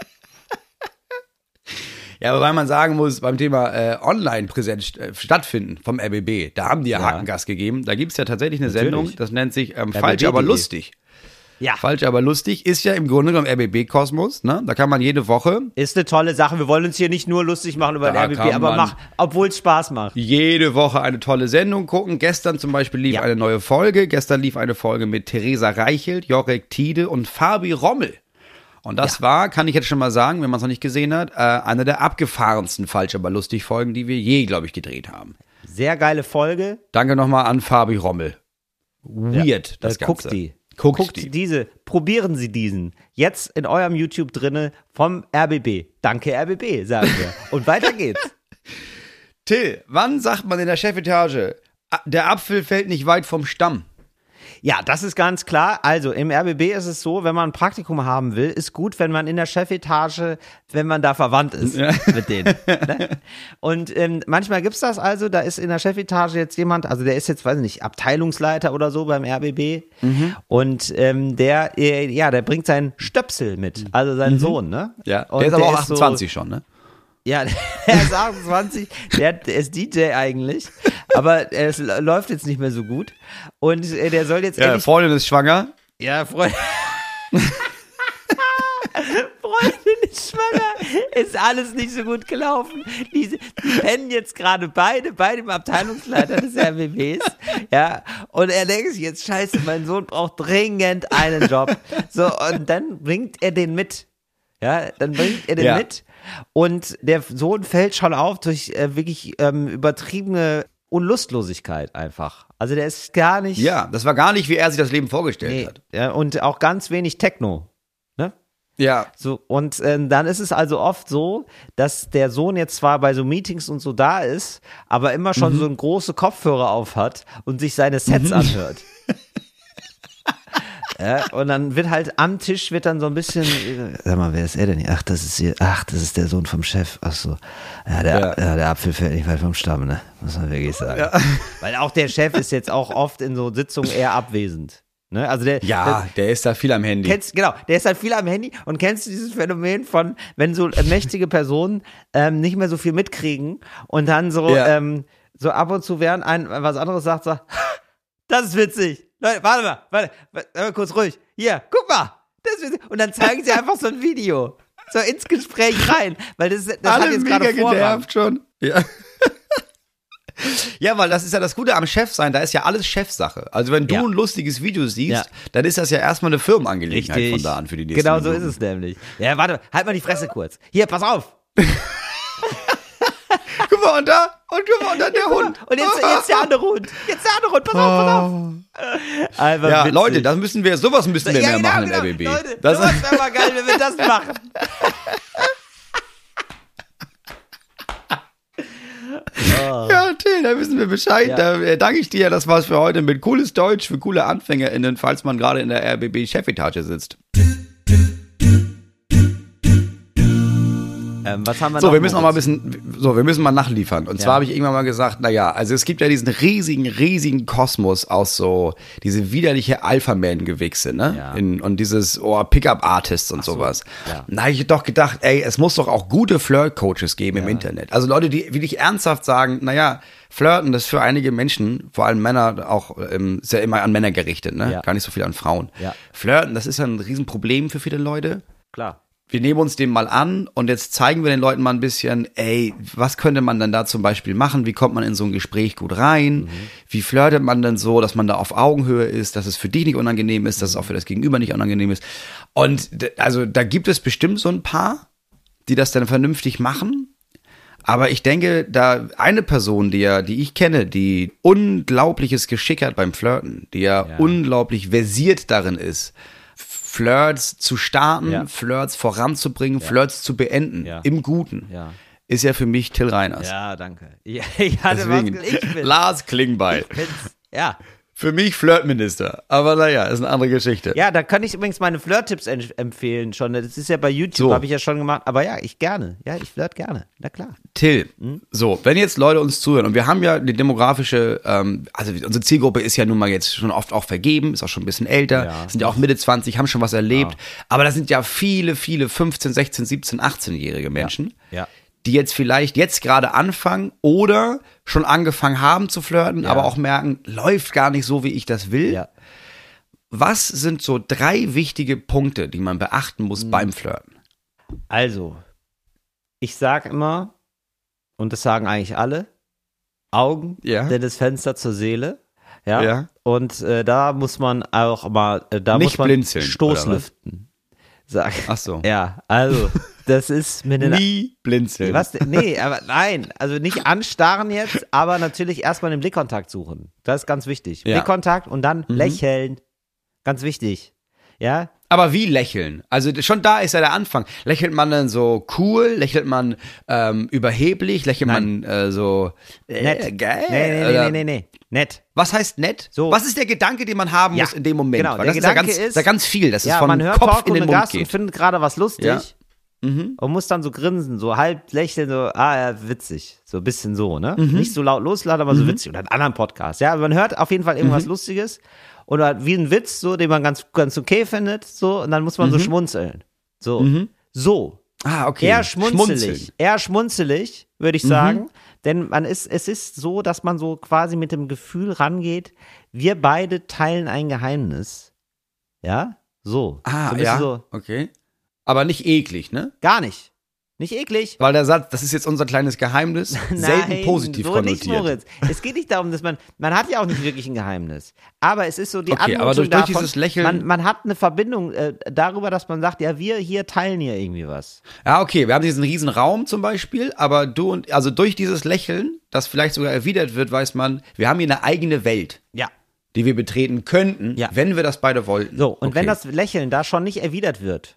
Ja, wobei man sagen muss, beim Thema Online-Präsenz stattfinden vom RBB, da haben die ja Ja. Hackengas gegeben. Da gibt's ja tatsächlich eine Natürlich. Sendung, das nennt sich Falsch, aber lustig. Ja. Falsch, aber lustig ist ja im Grunde genommen RBB-Kosmos. Ne? Da kann man jede Woche, Ist eine tolle Sache. Wir wollen uns hier nicht nur lustig machen über den Da RBB, kann aber man- obwohl es Spaß macht. eine tolle Sendung gucken. Gestern zum Beispiel lief Ja. eine neue Folge. Gestern lief eine Folge mit Theresa Reichelt, Jorek Tiede und Fabi Rommel. Und das war, kann ich jetzt schon mal sagen, wenn man es noch nicht gesehen hat, eine der abgefahrensten Falsch, aber lustig Folgen, die wir je, glaube ich, gedreht haben. Sehr geile Folge. Danke nochmal an Fabi Rommel. Weird, das Ganze. Guckt die. Guckt die. diese. Probieren Sie diesen. Jetzt in eurem YouTube drinne vom RBB. Danke RBB, sagen wir. Und weiter geht's. Till, wann sagt man in der Chefetage, der Apfel fällt nicht weit vom Stamm? Ja, das ist ganz klar. Also im RBB ist es so, wenn man ein Praktikum haben will, ist gut, wenn man in der Chefetage, wenn man da verwandt ist mit denen. Ne? Und manchmal gibt's das also, da ist in der Chefetage jetzt jemand, also der ist jetzt, weiß ich nicht, Abteilungsleiter oder so beim RBB und der bringt seinen Stöpsel mit, also seinen Sohn, ne? Ja, Und der ist aber auch so- 28 schon, ne? Ja, der ist 28, der ist DJ eigentlich, aber es läuft jetzt nicht mehr so gut. Und der soll jetzt endlich. Freundin ist schwanger. Ja, Freundin ist schwanger, ist alles nicht so gut gelaufen. Die pennen jetzt gerade beide bei dem Abteilungsleiter des RBBs. Ja, und er denkt sich jetzt, scheiße, mein Sohn braucht dringend einen Job. So, und dann bringt er den mit. Ja, dann bringt er den Ja. mit. Und der Sohn fällt schon auf durch wirklich übertriebene Unlustlosigkeit einfach. Also der ist gar nicht. Ja, das war gar nicht, wie er sich das Leben vorgestellt Nee, hat. ja, und auch ganz wenig Techno. Ne? Ja. So, und dann ist es also oft so, dass der Sohn jetzt zwar bei so Meetings und so da ist, aber immer schon so einen große Kopfhörer auf hat und sich seine Sets anhört. Ja, und dann wird halt am Tisch wird dann so ein bisschen, sag mal, wer ist er denn hier? Ach, das ist der Sohn vom Chef. Ach so. Ja, der Apfel fällt nicht weit vom Stamm, ne? Muss man wirklich sagen. Ja. Weil auch der Chef ist jetzt auch oft in so Sitzungen eher abwesend. Ne? Also der ist da viel am Handy. Der ist halt viel am Handy und kennst du dieses Phänomen von, wenn so mächtige Personen nicht mehr so viel mitkriegen und dann so, so ab und zu während ein was anderes sagt, so, das ist witzig. Leute, warte mal, kurz ruhig. Hier, guck mal. Das ist witzig. Und dann zeigen sie einfach so ein Video. So ins Gespräch rein. Weil das Alle hat jetzt mega gerade Vorrang. genervt schon. Ja. Ja, weil das ist ja das Gute am Chef sein, da ist ja alles Chefsache. Also wenn du ein lustiges Video siehst, dann ist das ja erstmal eine Firmenangelegenheit Richtig. von da an für die nächsten Genau so Minuten. ist es nämlich. Ja, warte, halt mal die Fresse kurz. Hier, pass auf. Guck mal, und dann der Hund. Und jetzt der andere Hund. Pass auf. Einfach Ja, witzig. Leute, sowas müssen wir mehr machen im RBB. Leute, Das sowas wäre mal geil, wenn wir das machen. Ja, Till, da wissen wir Bescheid. Ja. Da danke ich dir. Das war's für heute mit cooles Deutsch für coole AnfängerInnen, falls man gerade in der RBB-Chefetage sitzt. Was haben wir So, noch? wir müssen mal nachliefern. Und zwar habe ich irgendwann mal gesagt, naja, also es gibt ja diesen riesigen Kosmos aus so diese widerliche Alpha-Man-Gewichse, ne? Ja. Und dieses Pickup-Artists und sowas. Ja. Da habe ich doch gedacht, ey, es muss doch auch gute Flirt-Coaches geben im Internet. Also Leute, die wirklich ernsthaft sagen, naja, Flirten, das ist für einige Menschen, vor allem Männer, auch ist ja immer an Männer gerichtet, ne? Ja. Gar nicht so viel an Frauen. Ja. Flirten, das ist ja ein Riesenproblem für viele Leute. Klar. Wir nehmen uns dem mal an und jetzt zeigen wir den Leuten mal ein bisschen, ey, was könnte man denn da zum Beispiel machen? Wie kommt man in so ein Gespräch gut rein? Wie flirtet man denn so, dass man da auf Augenhöhe ist, dass es für dich nicht unangenehm ist, dass es auch für das Gegenüber nicht unangenehm ist? Und also da gibt es bestimmt so ein paar, die das dann vernünftig machen. Aber ich denke, da eine Person, die ich kenne, die unglaubliches Geschick hat beim Flirten, die ja unglaublich versiert darin ist, Flirts zu starten, Flirts voranzubringen, Flirts zu beenden, im Guten, ist ja für mich Till Reiners. Ja, danke. Ja, ich hatte Deswegen, was, ich bin. Lars Klingbeil. Ja. Für mich Flirtminister. Aber naja, ist eine andere Geschichte. Ja, da kann ich übrigens meine Flirt-Tipps empfehlen schon. Das ist ja bei YouTube, habe ich ja schon gemacht. Aber ja, ich gerne. Ja, ich flirt gerne. Na klar. Till, so, wenn jetzt Leute uns zuhören und wir haben ja die demografische, also unsere Zielgruppe ist ja nun mal jetzt schon oft auch vergeben, ist auch schon ein bisschen älter, sind ja auch Mitte 20, haben schon was erlebt. Aber das sind ja viele 15, 16, 17, 18-jährige Menschen, die jetzt vielleicht gerade anfangen oder schon angefangen haben zu flirten, aber auch merken, läuft gar nicht so, wie ich das will. Ja. Was sind so 3 wichtige Punkte, die man beachten muss beim Flirten? Also, ich sag immer, und das sagen eigentlich alle, Augen, denn das Fenster zur Seele. Ja. Und da muss man auch mal, Nicht muss man blinzeln, Stoßlüften sagen. Ach so. Ja, also, das ist mit den Nie blinzeln. Was? Nee, aber nein, also nicht anstarren jetzt, aber natürlich erstmal den Blickkontakt suchen. Das ist ganz wichtig. Ja. Blickkontakt und dann lächeln. Ganz wichtig. Ja? Aber wie lächeln? Also schon da ist ja der Anfang. Lächelt man dann so cool? Lächelt man überheblich? Lächelt man so Nett. geil? Nee. Nett. Was heißt nett? So. Was ist der Gedanke, den man haben muss in dem Moment? Genau, Weil der das ist ja Gedanke ganz, ja ganz viel, dass es von man hört Kopf Talk in und den einen Mund Gast und geht. findet gerade was lustig Ja. und muss dann so grinsen, so halb lächeln, so, ja, witzig. So ein bisschen so, ne? Nicht so laut losladen, aber so witzig. Oder einen anderen Podcast, ja? Man hört auf jeden Fall irgendwas Lustiges oder wie ein Witz, so, den man ganz okay findet, so, und dann muss man so schmunzeln. So. So. Ah, okay. Eher schmunzelig, würde ich sagen. Denn es ist so, dass man so quasi mit dem Gefühl rangeht, wir beide teilen ein Geheimnis. Ja? So. Ah, so ein bisschen so, okay. Aber nicht eklig, ne? gar nicht. Nicht eklig. Weil der Satz, das ist jetzt unser kleines Geheimnis, selten positiv so konnotiert. nicht, Moritz. Es geht nicht darum, dass man hat ja auch nicht wirklich ein Geheimnis. Aber es ist so die Okay, Anmutung aber durch davon, dieses Lächeln- man hat eine Verbindung darüber, dass man sagt, ja, wir hier teilen hier irgendwie was. Ja, okay, wir haben diesen riesen Raum zum Beispiel, aber also durch dieses Lächeln, das vielleicht sogar erwidert wird, weiß man, wir haben hier eine eigene Welt, Ja. die wir betreten könnten, Ja. wenn wir das beide wollten. So, und Okay. wenn das Lächeln da schon nicht erwidert wird,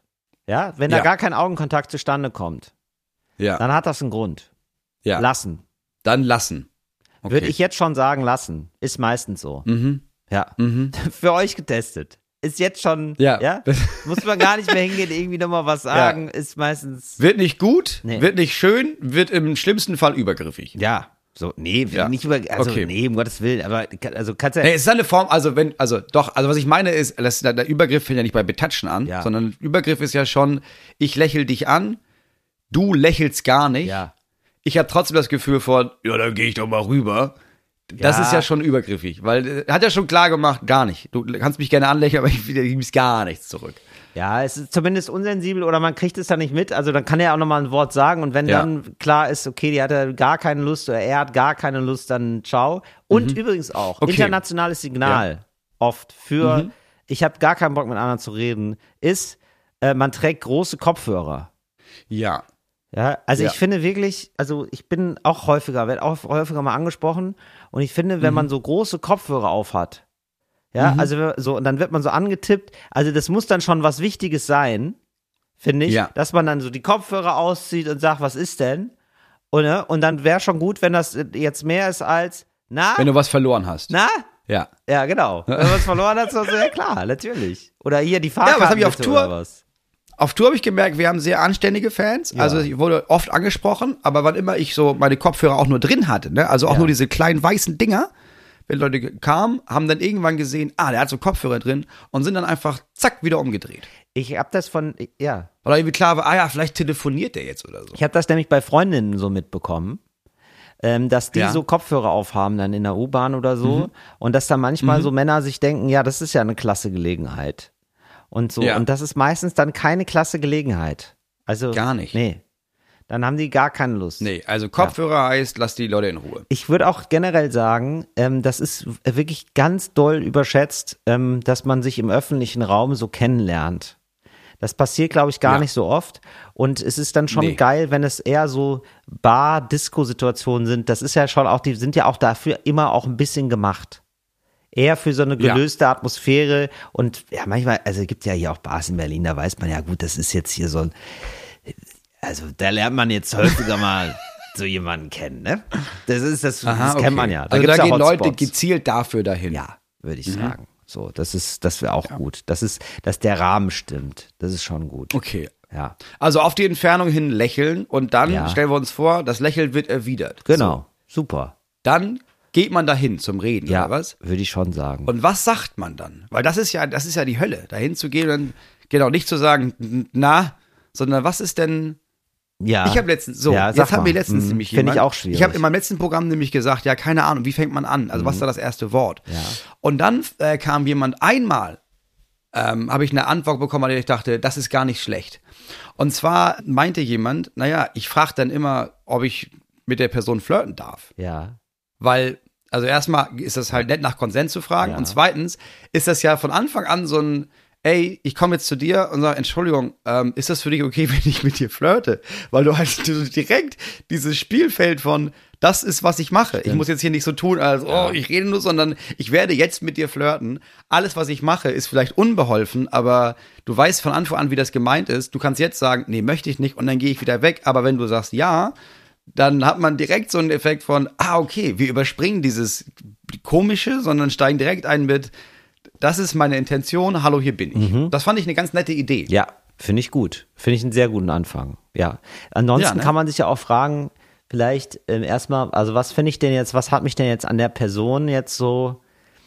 Ja, wenn da Ja. gar kein Augenkontakt zustande kommt, Ja. dann hat das einen Grund. Ja. Lassen. Dann lassen. Okay. Würde ich jetzt schon sagen, lassen. Ist meistens so. Mhm. Ja. Mhm. Für euch getestet. Ist jetzt schon, Ja. Muss man gar nicht mehr hingehen, irgendwie nochmal was sagen. Ist meistens, Wird nicht gut, Nee. wird nicht schön, wird im schlimmsten Fall übergriffig. ja. So, nee, Ja. nicht über, also, Okay. nee, um Gottes Willen, aber, also, kannst ja, Nee, es ist eine Form, also was ich meine ist, der Übergriff fängt ja nicht bei Betatschen an, Ja. sondern Übergriff ist ja schon, ich lächel dich an, du lächelst gar nicht. ja. Ich habe trotzdem das Gefühl von, ja, dann gehe ich doch mal rüber. Das Ja. ist ja schon übergriffig, weil er hat ja schon klar gemacht, gar nicht. Du kannst mich gerne anlächeln, aber ich gebe gar nichts zurück. Ja, es ist zumindest unsensibel oder man kriegt es dann nicht mit. Also dann kann er auch nochmal ein Wort sagen und wenn Ja. dann klar ist, okay, die hat ja gar keine Lust oder er hat gar keine Lust, dann ciao. Und übrigens auch, Okay. internationales Signal oft für, ich habe gar keinen Bock mit anderen zu reden, ist, man trägt große Kopfhörer. Ja. Ja, also Ja. ich finde wirklich, also ich bin auch werde auch häufiger mal angesprochen und ich finde, wenn man so große Kopfhörer auf hat, ja, also so, und dann wird man so angetippt, also das muss dann schon was Wichtiges sein, finde ich, Ja. dass man dann so die Kopfhörer auszieht und sagt, was ist denn? Und dann wäre schon gut, wenn das jetzt mehr ist als, Wenn du was verloren hast. na? Ja. Ja, genau. Wenn man was verloren hat, so, ja klar, natürlich. Oder hier die Fahrkarte. was hab ich auf Tour- Oder was? Auf Tour habe ich gemerkt, wir haben sehr anständige Fans. Ja. Also ich wurde oft angesprochen, aber wann immer ich so meine Kopfhörer auch nur drin hatte, ne? Also auch Ja. nur diese kleinen weißen Dinger, wenn Leute kamen, haben dann irgendwann gesehen, der hat so Kopfhörer drin und sind dann einfach zack wieder umgedreht. Ich hab das ja, Weil irgendwie klar war, vielleicht telefoniert der jetzt oder so. ich habe das nämlich bei Freundinnen so mitbekommen, dass die Ja. so Kopfhörer aufhaben dann in der U-Bahn oder so und dass da manchmal so Männer sich denken, ja, das ist ja eine klasse Gelegenheit und so Ja. und das ist meistens dann keine klasse Gelegenheit. Also Gar nicht. Nee. Dann haben die gar keine Lust. Nee, also Kopfhörer heißt, lass die Leute in Ruhe. Ich würde auch generell sagen, das ist wirklich ganz doll überschätzt, dass man sich im öffentlichen Raum so kennenlernt. Das passiert, glaube ich, gar Ja. nicht so oft. Und es ist dann schon Nee. geil, wenn es eher so Bar-Disco-Situationen sind. Das ist ja schon auch, die sind ja auch dafür immer auch ein bisschen gemacht. Eher für so eine Ja. gelöste Atmosphäre. Und ja, manchmal, also es gibt ja hier auch Bars in Berlin, da weiß man ja, gut, das ist jetzt hier so ein, also da lernt man jetzt häufiger mal so jemanden kennen, ne? Das kennt man ja. Also gibt's da ja gehen Leute Hotspots. gezielt dafür dahin. Ja, würde ich sagen. So, das wäre auch gut. Dass der Rahmen stimmt. Das ist schon gut. Okay. Ja, Also auf die Entfernung hin lächeln und dann Ja. stellen wir uns vor, das Lächeln wird erwidert. genau. Super. Dann geht man dahin zum Reden, Ja, oder was? würde ich schon sagen. Und was sagt man dann? Weil das ist ja die Hölle, dahin zu gehen und genau nicht zu sagen, sondern was ist denn. ja. Ich habe letztens, Ja, sag jetzt hat mal. mir letztens Mhm. nämlich Finde jemand. ich auch schwierig. Ich habe in meinem letzten Programm nämlich gesagt, ja, keine Ahnung, wie fängt man an? Also was ist da das erste Wort? Ja. Und dann kam jemand einmal, habe ich eine Antwort bekommen, an der ich dachte, das ist gar nicht schlecht. Und zwar meinte jemand, naja, ich frage dann immer, ob ich mit der Person flirten darf. Ja. Weil, also erstmal ist das halt nett, nach Konsens zu fragen. Ja. Und zweitens ist das ja von Anfang an so ein, ey, ich komme jetzt zu dir und sage, Entschuldigung, ist das für dich okay, wenn ich mit dir flirte? Weil du halt direkt dieses Spielfeld von, das ist, was ich mache. Ich muss jetzt hier nicht so tun, als, ich rede nur, sondern ich werde jetzt mit dir flirten. Alles, was ich mache, ist vielleicht unbeholfen, aber du weißt von Anfang an, wie das gemeint ist. Du kannst jetzt sagen, nee, möchte ich nicht und dann gehe ich wieder weg. Aber wenn du sagst, ja, dann hat man direkt so einen Effekt von, okay, wir überspringen dieses Komische, sondern steigen direkt ein mit, das ist meine Intention, hallo, hier bin ich. Das fand ich eine ganz nette Idee. Ja, finde ich gut. Finde ich einen sehr guten Anfang. Ja. Ansonsten Ja, ne? kann man sich ja auch fragen, vielleicht erstmal, also was finde ich denn jetzt, was hat mich denn jetzt an der Person jetzt so,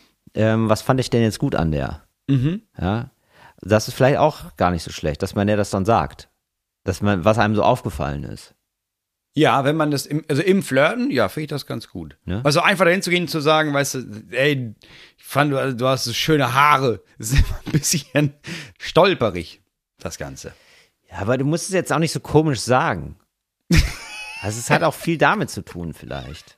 was fand ich denn jetzt gut an der? Ja. Das ist vielleicht auch gar nicht so schlecht, dass man der das dann sagt. Was einem so aufgefallen ist. Ja, wenn man das im Flirten, ja, finde ich das ganz gut. Ja. Also einfach dahin zu gehen und zu sagen, weißt du, ey, ich fand, du hast so schöne Haare. Das ist immer ein bisschen stolperig, das Ganze. Ja, aber du musst es jetzt auch nicht so komisch sagen. Also es hat auch viel damit zu tun vielleicht.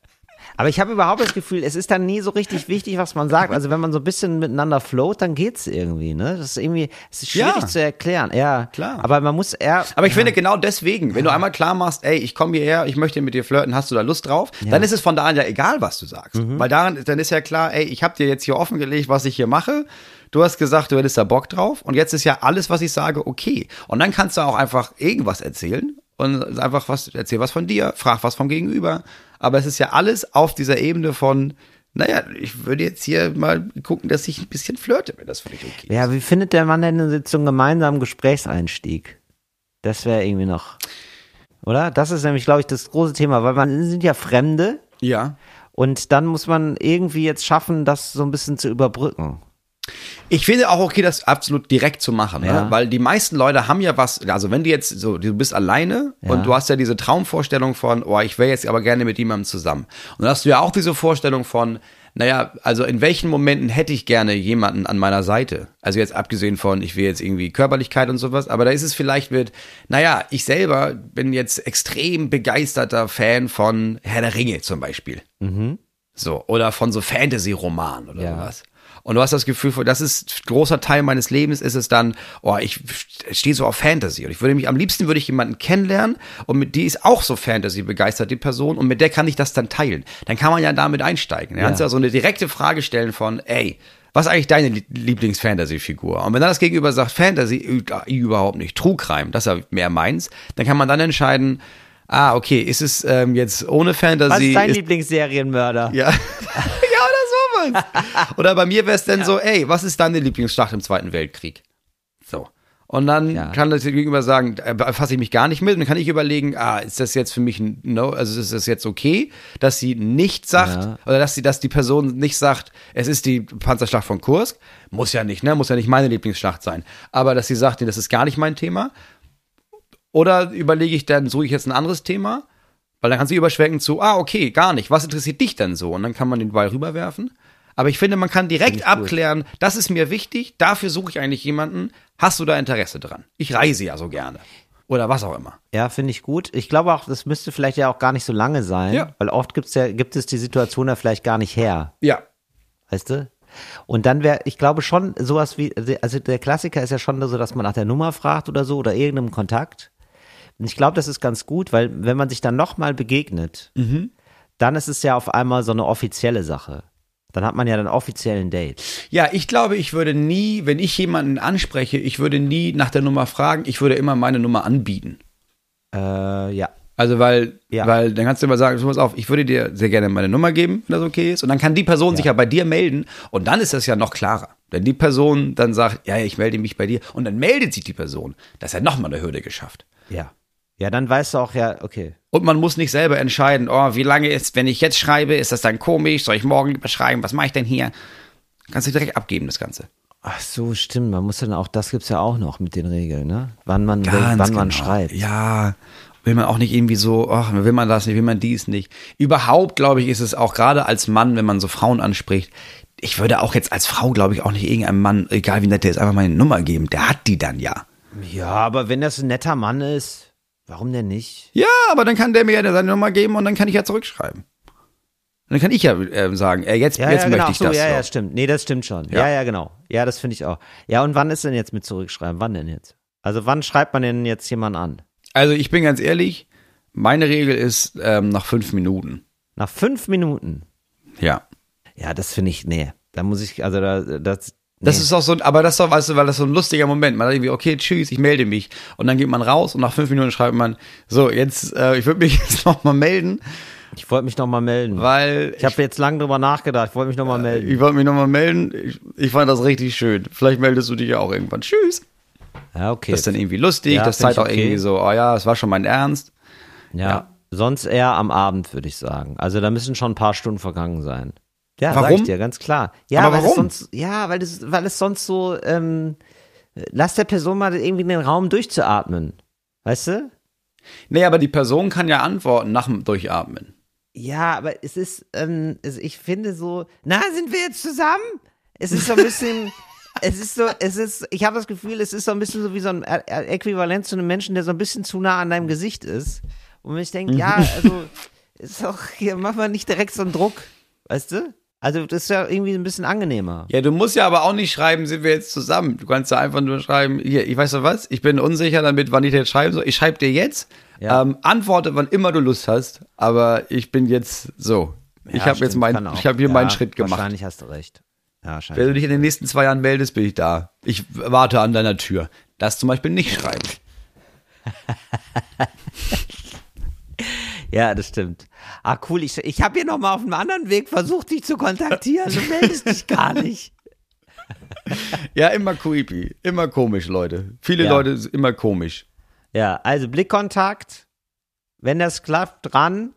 Aber ich habe überhaupt das Gefühl, es ist dann nie so richtig wichtig, was man sagt. Also wenn man so ein bisschen miteinander float, dann geht's irgendwie, ne? Das ist irgendwie, es ist schwierig zu erklären. Ja, klar. Aber man muss eher. Aber ich finde genau deswegen, wenn du einmal klar machst, ey, ich komme hierher, ich möchte mit dir flirten, hast du da Lust drauf? Dann ist es von da an ja egal, was du sagst. Weil dann ist ja klar, ey, ich habe dir jetzt hier offengelegt, was ich hier mache. Du hast gesagt, du hättest da Bock drauf. Und jetzt ist ja alles, was ich sage, okay. Und dann kannst du auch einfach irgendwas erzählen. Und einfach erzähl was von dir, frag was vom Gegenüber. Aber es ist ja alles auf dieser Ebene von, naja, ich würde jetzt hier mal gucken, dass ich ein bisschen flirte, wenn das für dich okay ist. Ja, wie findet der Mann denn jetzt so einen gemeinsamen Gesprächseinstieg? Das wäre irgendwie noch, oder? Das ist nämlich, glaube ich, das große Thema, weil man sind ja Fremde. Ja. Und dann muss man irgendwie jetzt schaffen, das so ein bisschen zu überbrücken. Ich finde auch okay, das absolut direkt zu machen, Ja. ne? Weil die meisten Leute haben ja was, also wenn du jetzt so, du bist alleine und du hast ja diese Traumvorstellung von, oh, ich wäre jetzt aber gerne mit jemandem zusammen. Und dann hast du ja auch diese Vorstellung von, naja, also in welchen Momenten hätte ich gerne jemanden an meiner Seite? Also jetzt abgesehen von, ich will jetzt irgendwie Körperlichkeit und sowas, aber da ist es vielleicht naja, ich selber bin jetzt extrem begeisterter Fan von Herr der Ringe zum Beispiel. So, oder von so Fantasy-Romanen oder sowas. Und du hast das Gefühl, das ist ein großer Teil meines Lebens, ist es dann, oh, ich stehe so auf Fantasy. Und am liebsten würde ich jemanden kennenlernen und mit die ist auch so Fantasy begeistert, die Person, und mit der kann ich das dann teilen. Dann kann man ja damit einsteigen. Dann kannst du ja so eine direkte Frage stellen von, ey, was ist eigentlich deine Lieblings-Fantasy-Figur? Und wenn dann das Gegenüber sagt, Fantasy, überhaupt nicht, True Crime, das ist ja mehr meins, dann kann man dann entscheiden, okay, ist es jetzt ohne Fantasy? Was ist dein Lieblingsserienmörder? Ja. Ja, oder sowas. Oder bei mir wäre es dann so, ey, was ist deine Lieblingsschlacht im Zweiten Weltkrieg? So. Und dann kann das Gegenüber sagen, fasse ich mich gar nicht mit. Und dann kann ich überlegen, ist das jetzt für mich ein No, also ist das jetzt okay, dass sie nicht sagt, oder dass die Person nicht sagt, es ist die Panzerschlacht von Kursk. Muss ja nicht, ne? Muss ja nicht meine Lieblingsschlacht sein. Aber dass sie sagt, nee, das ist gar nicht mein Thema. Oder überlege ich dann, suche ich jetzt ein anderes Thema? Weil dann kann sie überschwenken zu, okay, gar nicht. Was interessiert dich denn so? Und dann kann man den Ball rüberwerfen. Aber ich finde, man kann direkt abklären, das ist mir wichtig, dafür suche ich eigentlich jemanden. Hast du da Interesse dran? Ich reise ja so gerne. Oder was auch immer. Ja, finde ich gut. Ich glaube auch, das müsste vielleicht ja auch gar nicht so lange sein, weil oft gibt es die Situation ja vielleicht gar nicht her. Ja. Weißt du? Und dann ich glaube schon sowas wie, also der Klassiker ist ja schon so, dass man nach der Nummer fragt oder so oder irgendeinem Kontakt. Und ich glaube, das ist ganz gut, weil wenn man sich dann nochmal begegnet, dann ist es ja auf einmal so eine offizielle Sache. Dann hat man ja dann offiziell ein Date. Ja, ich glaube, ich würde nie, wenn ich jemanden anspreche, ich würde nie nach der Nummer fragen, ich würde immer meine Nummer anbieten. Ja. Also weil dann kannst du immer sagen, pass auf, ich würde dir sehr gerne meine Nummer geben, wenn das okay ist. Und dann kann die Person sich ja bei dir melden und dann ist das ja noch klarer. Wenn die Person dann sagt, ja, ich melde mich bei dir und dann meldet sich die Person, das ist ja nochmal eine Hürde geschafft. Ja. Ja, dann weißt du auch, ja, okay. Und man muss nicht selber entscheiden, wie lange ist, wenn ich jetzt schreibe, ist das dann komisch, soll ich morgen lieber schreiben, was mache ich denn hier? Kannst du direkt abgeben, das Ganze. Ach so, stimmt, man muss dann auch, das gibt's ja auch noch mit den Regeln, ne? Wann man schreibt. Ja, will man auch nicht irgendwie so, will man das nicht, will man dies nicht. Überhaupt, glaube ich, ist es auch gerade als Mann, wenn man so Frauen anspricht, ich würde auch jetzt als Frau, glaube ich, auch nicht irgendeinem Mann, egal wie nett der ist, einfach meine Nummer geben. Der hat die dann ja. Ja, aber wenn das ein netter Mann ist, warum denn nicht? Ja, aber dann kann der mir ja seine Nummer geben und dann kann ich ja zurückschreiben. Und dann kann ich ja sagen, jetzt genau. möchte ich das. Ja, so. ja, stimmt. Nee, das stimmt schon. Ja, genau. Ja, das finde ich auch. Ja, und wann ist denn jetzt mit zurückschreiben? Wann denn jetzt? Also wann schreibt man denn jetzt jemanden an? Also ich bin ganz ehrlich, meine Regel ist nach 5 Minuten. Nach 5 Minuten? Ja. Ja, das finde ich, nee. Da muss ich, also das ist auch so, aber das ist doch, weißt du, weil das so ein lustiger Moment. Man sagt irgendwie, okay, tschüss, ich melde mich. Und dann geht man raus und nach 5 Minuten schreibt man, so, jetzt, ich würde mich jetzt nochmal melden. Ich wollte mich nochmal melden. Weil ich habe jetzt lange drüber nachgedacht, ich wollte mich nochmal melden. Ich wollte mich nochmal melden. Ich fand das richtig schön. Vielleicht meldest du dich ja auch irgendwann. Tschüss. Ja, okay. Das ist dann irgendwie lustig. Ja, das zeigt auch irgendwie so, es war schon mein Ernst. Ja, sonst eher am Abend, würde ich sagen. Also da müssen schon ein paar Stunden vergangen sein. Ja, warum? Sag ich dir, ganz klar. Ja, aber warum? Weil es sonst so, lass der Person mal irgendwie den Raum durchzuatmen. Weißt du? Nee, aber die Person kann ja antworten nach dem Durchatmen. Ja, aber es ist, ich finde so, sind wir jetzt zusammen? Es ist so ein bisschen, ich habe das Gefühl, es ist so ein bisschen so wie so ein Äquivalent zu einem Menschen, der so ein bisschen zu nah an deinem Gesicht ist. Und wenn ich denke, also, ist auch, hier, mach mal nicht direkt so einen Druck, weißt du? Also das ist ja irgendwie ein bisschen angenehmer. Ja, du musst ja aber auch nicht schreiben, sind wir jetzt zusammen. Du kannst ja einfach nur schreiben, hier, ich weiß doch was, ich bin unsicher damit, wann ich dir jetzt schreiben soll. Ich schreibe dir jetzt, antworte, wann immer du Lust hast, aber ich bin jetzt so. Ich habe jetzt meinen Schritt gemacht. Wahrscheinlich hast du recht. Ja, Wenn du dich in den nächsten 2 Jahren meldest, bin ich da. Ich warte an deiner Tür. Das zum Beispiel nicht schreiben. Ja, das stimmt. Ah, cool. Ich habe hier nochmal auf einem anderen Weg versucht, dich zu kontaktieren. Du meldest dich gar nicht. Ja, immer creepy. Immer komisch, Leute. Viele Leute sind immer komisch. Ja, also Blickkontakt. Wenn das klappt, ran,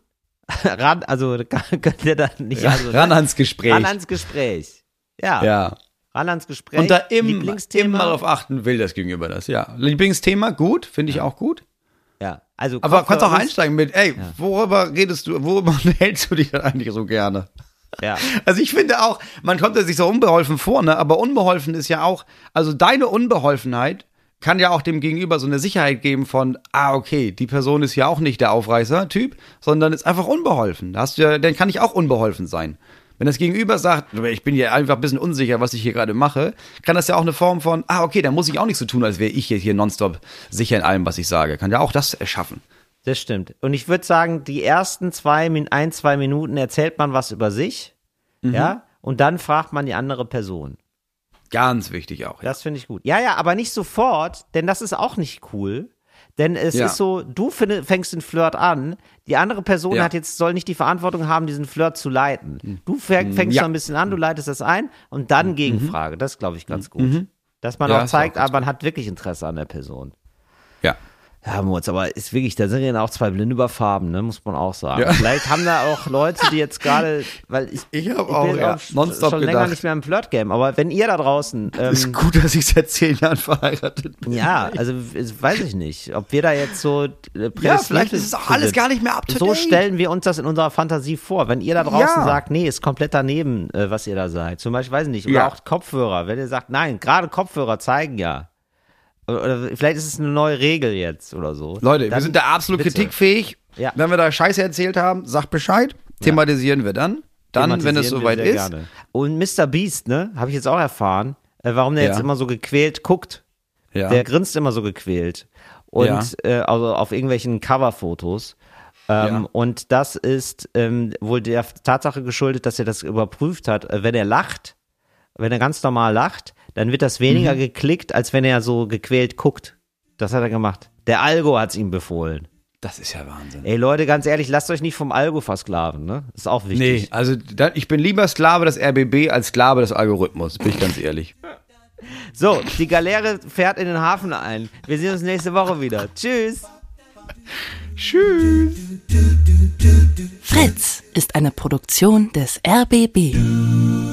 also könnt ihr dann nicht. Also, ran ans Gespräch. Ran ans Gespräch. Ja. Ran ans Gespräch. Und da immer darauf achten, will das Gegenüber das. Ja. Lieblingsthema, gut. Finde ich auch gut. Ja. Also aber kannst auch einsteigen mit, worüber hältst du dich denn eigentlich so gerne? Ja. Also ich finde auch, man kommt ja sich so unbeholfen vor, ne? Aber unbeholfen ist ja auch, also deine Unbeholfenheit kann ja auch dem Gegenüber so eine Sicherheit geben von, okay, die Person ist ja auch nicht der Aufreißer-Typ, sondern ist einfach unbeholfen. Dann kann ich auch unbeholfen sein. Wenn das Gegenüber sagt, ich bin ja einfach ein bisschen unsicher, was ich hier gerade mache, kann das ja auch eine Form von, okay, dann muss ich auch nicht so tun, als wäre ich jetzt hier nonstop sicher in allem, was ich sage. Kann ja auch das erschaffen. Das stimmt. Und ich würde sagen, die ersten 2 Minuten erzählt man was über sich, ja, und dann fragt man die andere Person. Ganz wichtig auch. Ja. Das finde ich gut. Ja, aber nicht sofort, denn das ist auch nicht cool. Denn es ist so, du fängst den Flirt an, die andere Person soll nicht die Verantwortung haben, diesen Flirt zu leiten. Du fängst so ein bisschen an, du leitest das ein und dann Gegenfrage. Das glaube ich ganz gut. Dass man auch zeigt, aber man hat wirklich Interesse an der Person. Ja. Ja, Moritz, aber ist wirklich, da sind ja auch 2 Blinde über Farben, ne, muss man auch sagen. Ja. Vielleicht haben da auch Leute, die jetzt gerade, weil ich habe auch nonstop schon länger nicht mehr im Flirt-Game, aber wenn ihr da draußen... ist gut, dass ich seit 10 Jahren verheiratet bin. Ja, also weiß ich nicht, ob wir da jetzt so... vielleicht ist es auch alles gar nicht mehr up to date. So stellen wir uns das in unserer Fantasie vor. Wenn ihr da draußen sagt, nee, ist komplett daneben, was ihr da seid. Zum Beispiel, weiß ich nicht, oder auch Kopfhörer. Wenn ihr sagt, nein, gerade Kopfhörer zeigen ja. Oder vielleicht ist es eine neue Regel jetzt oder so. Leute, wir sind da absolut kritikfähig. Ja. Wenn wir da Scheiße erzählt haben, sagt Bescheid. Thematisieren wir dann. Wenn es soweit ist. Gerne. Und Mr. Beast, ne, habe ich jetzt auch erfahren, warum der jetzt immer so gequält guckt. Ja. Der grinst immer so gequält. Und also auf irgendwelchen Coverfotos. Und das ist wohl der Tatsache geschuldet, dass er das überprüft hat. Wenn er ganz normal lacht, dann wird das weniger geklickt, als wenn er so gequält guckt. Das hat er gemacht. Der Algo hat es ihm befohlen. Das ist ja Wahnsinn. Ey Leute, ganz ehrlich, lasst euch nicht vom Algo versklaven, ne? Das ist auch wichtig. Nee, also ich bin lieber Sklave des RBB als Sklave des Algorithmus, bin ich ganz ehrlich. So, die Galeere fährt in den Hafen ein. Wir sehen uns nächste Woche wieder. Tschüss. Tschüss. Fritz ist eine Produktion des RBB.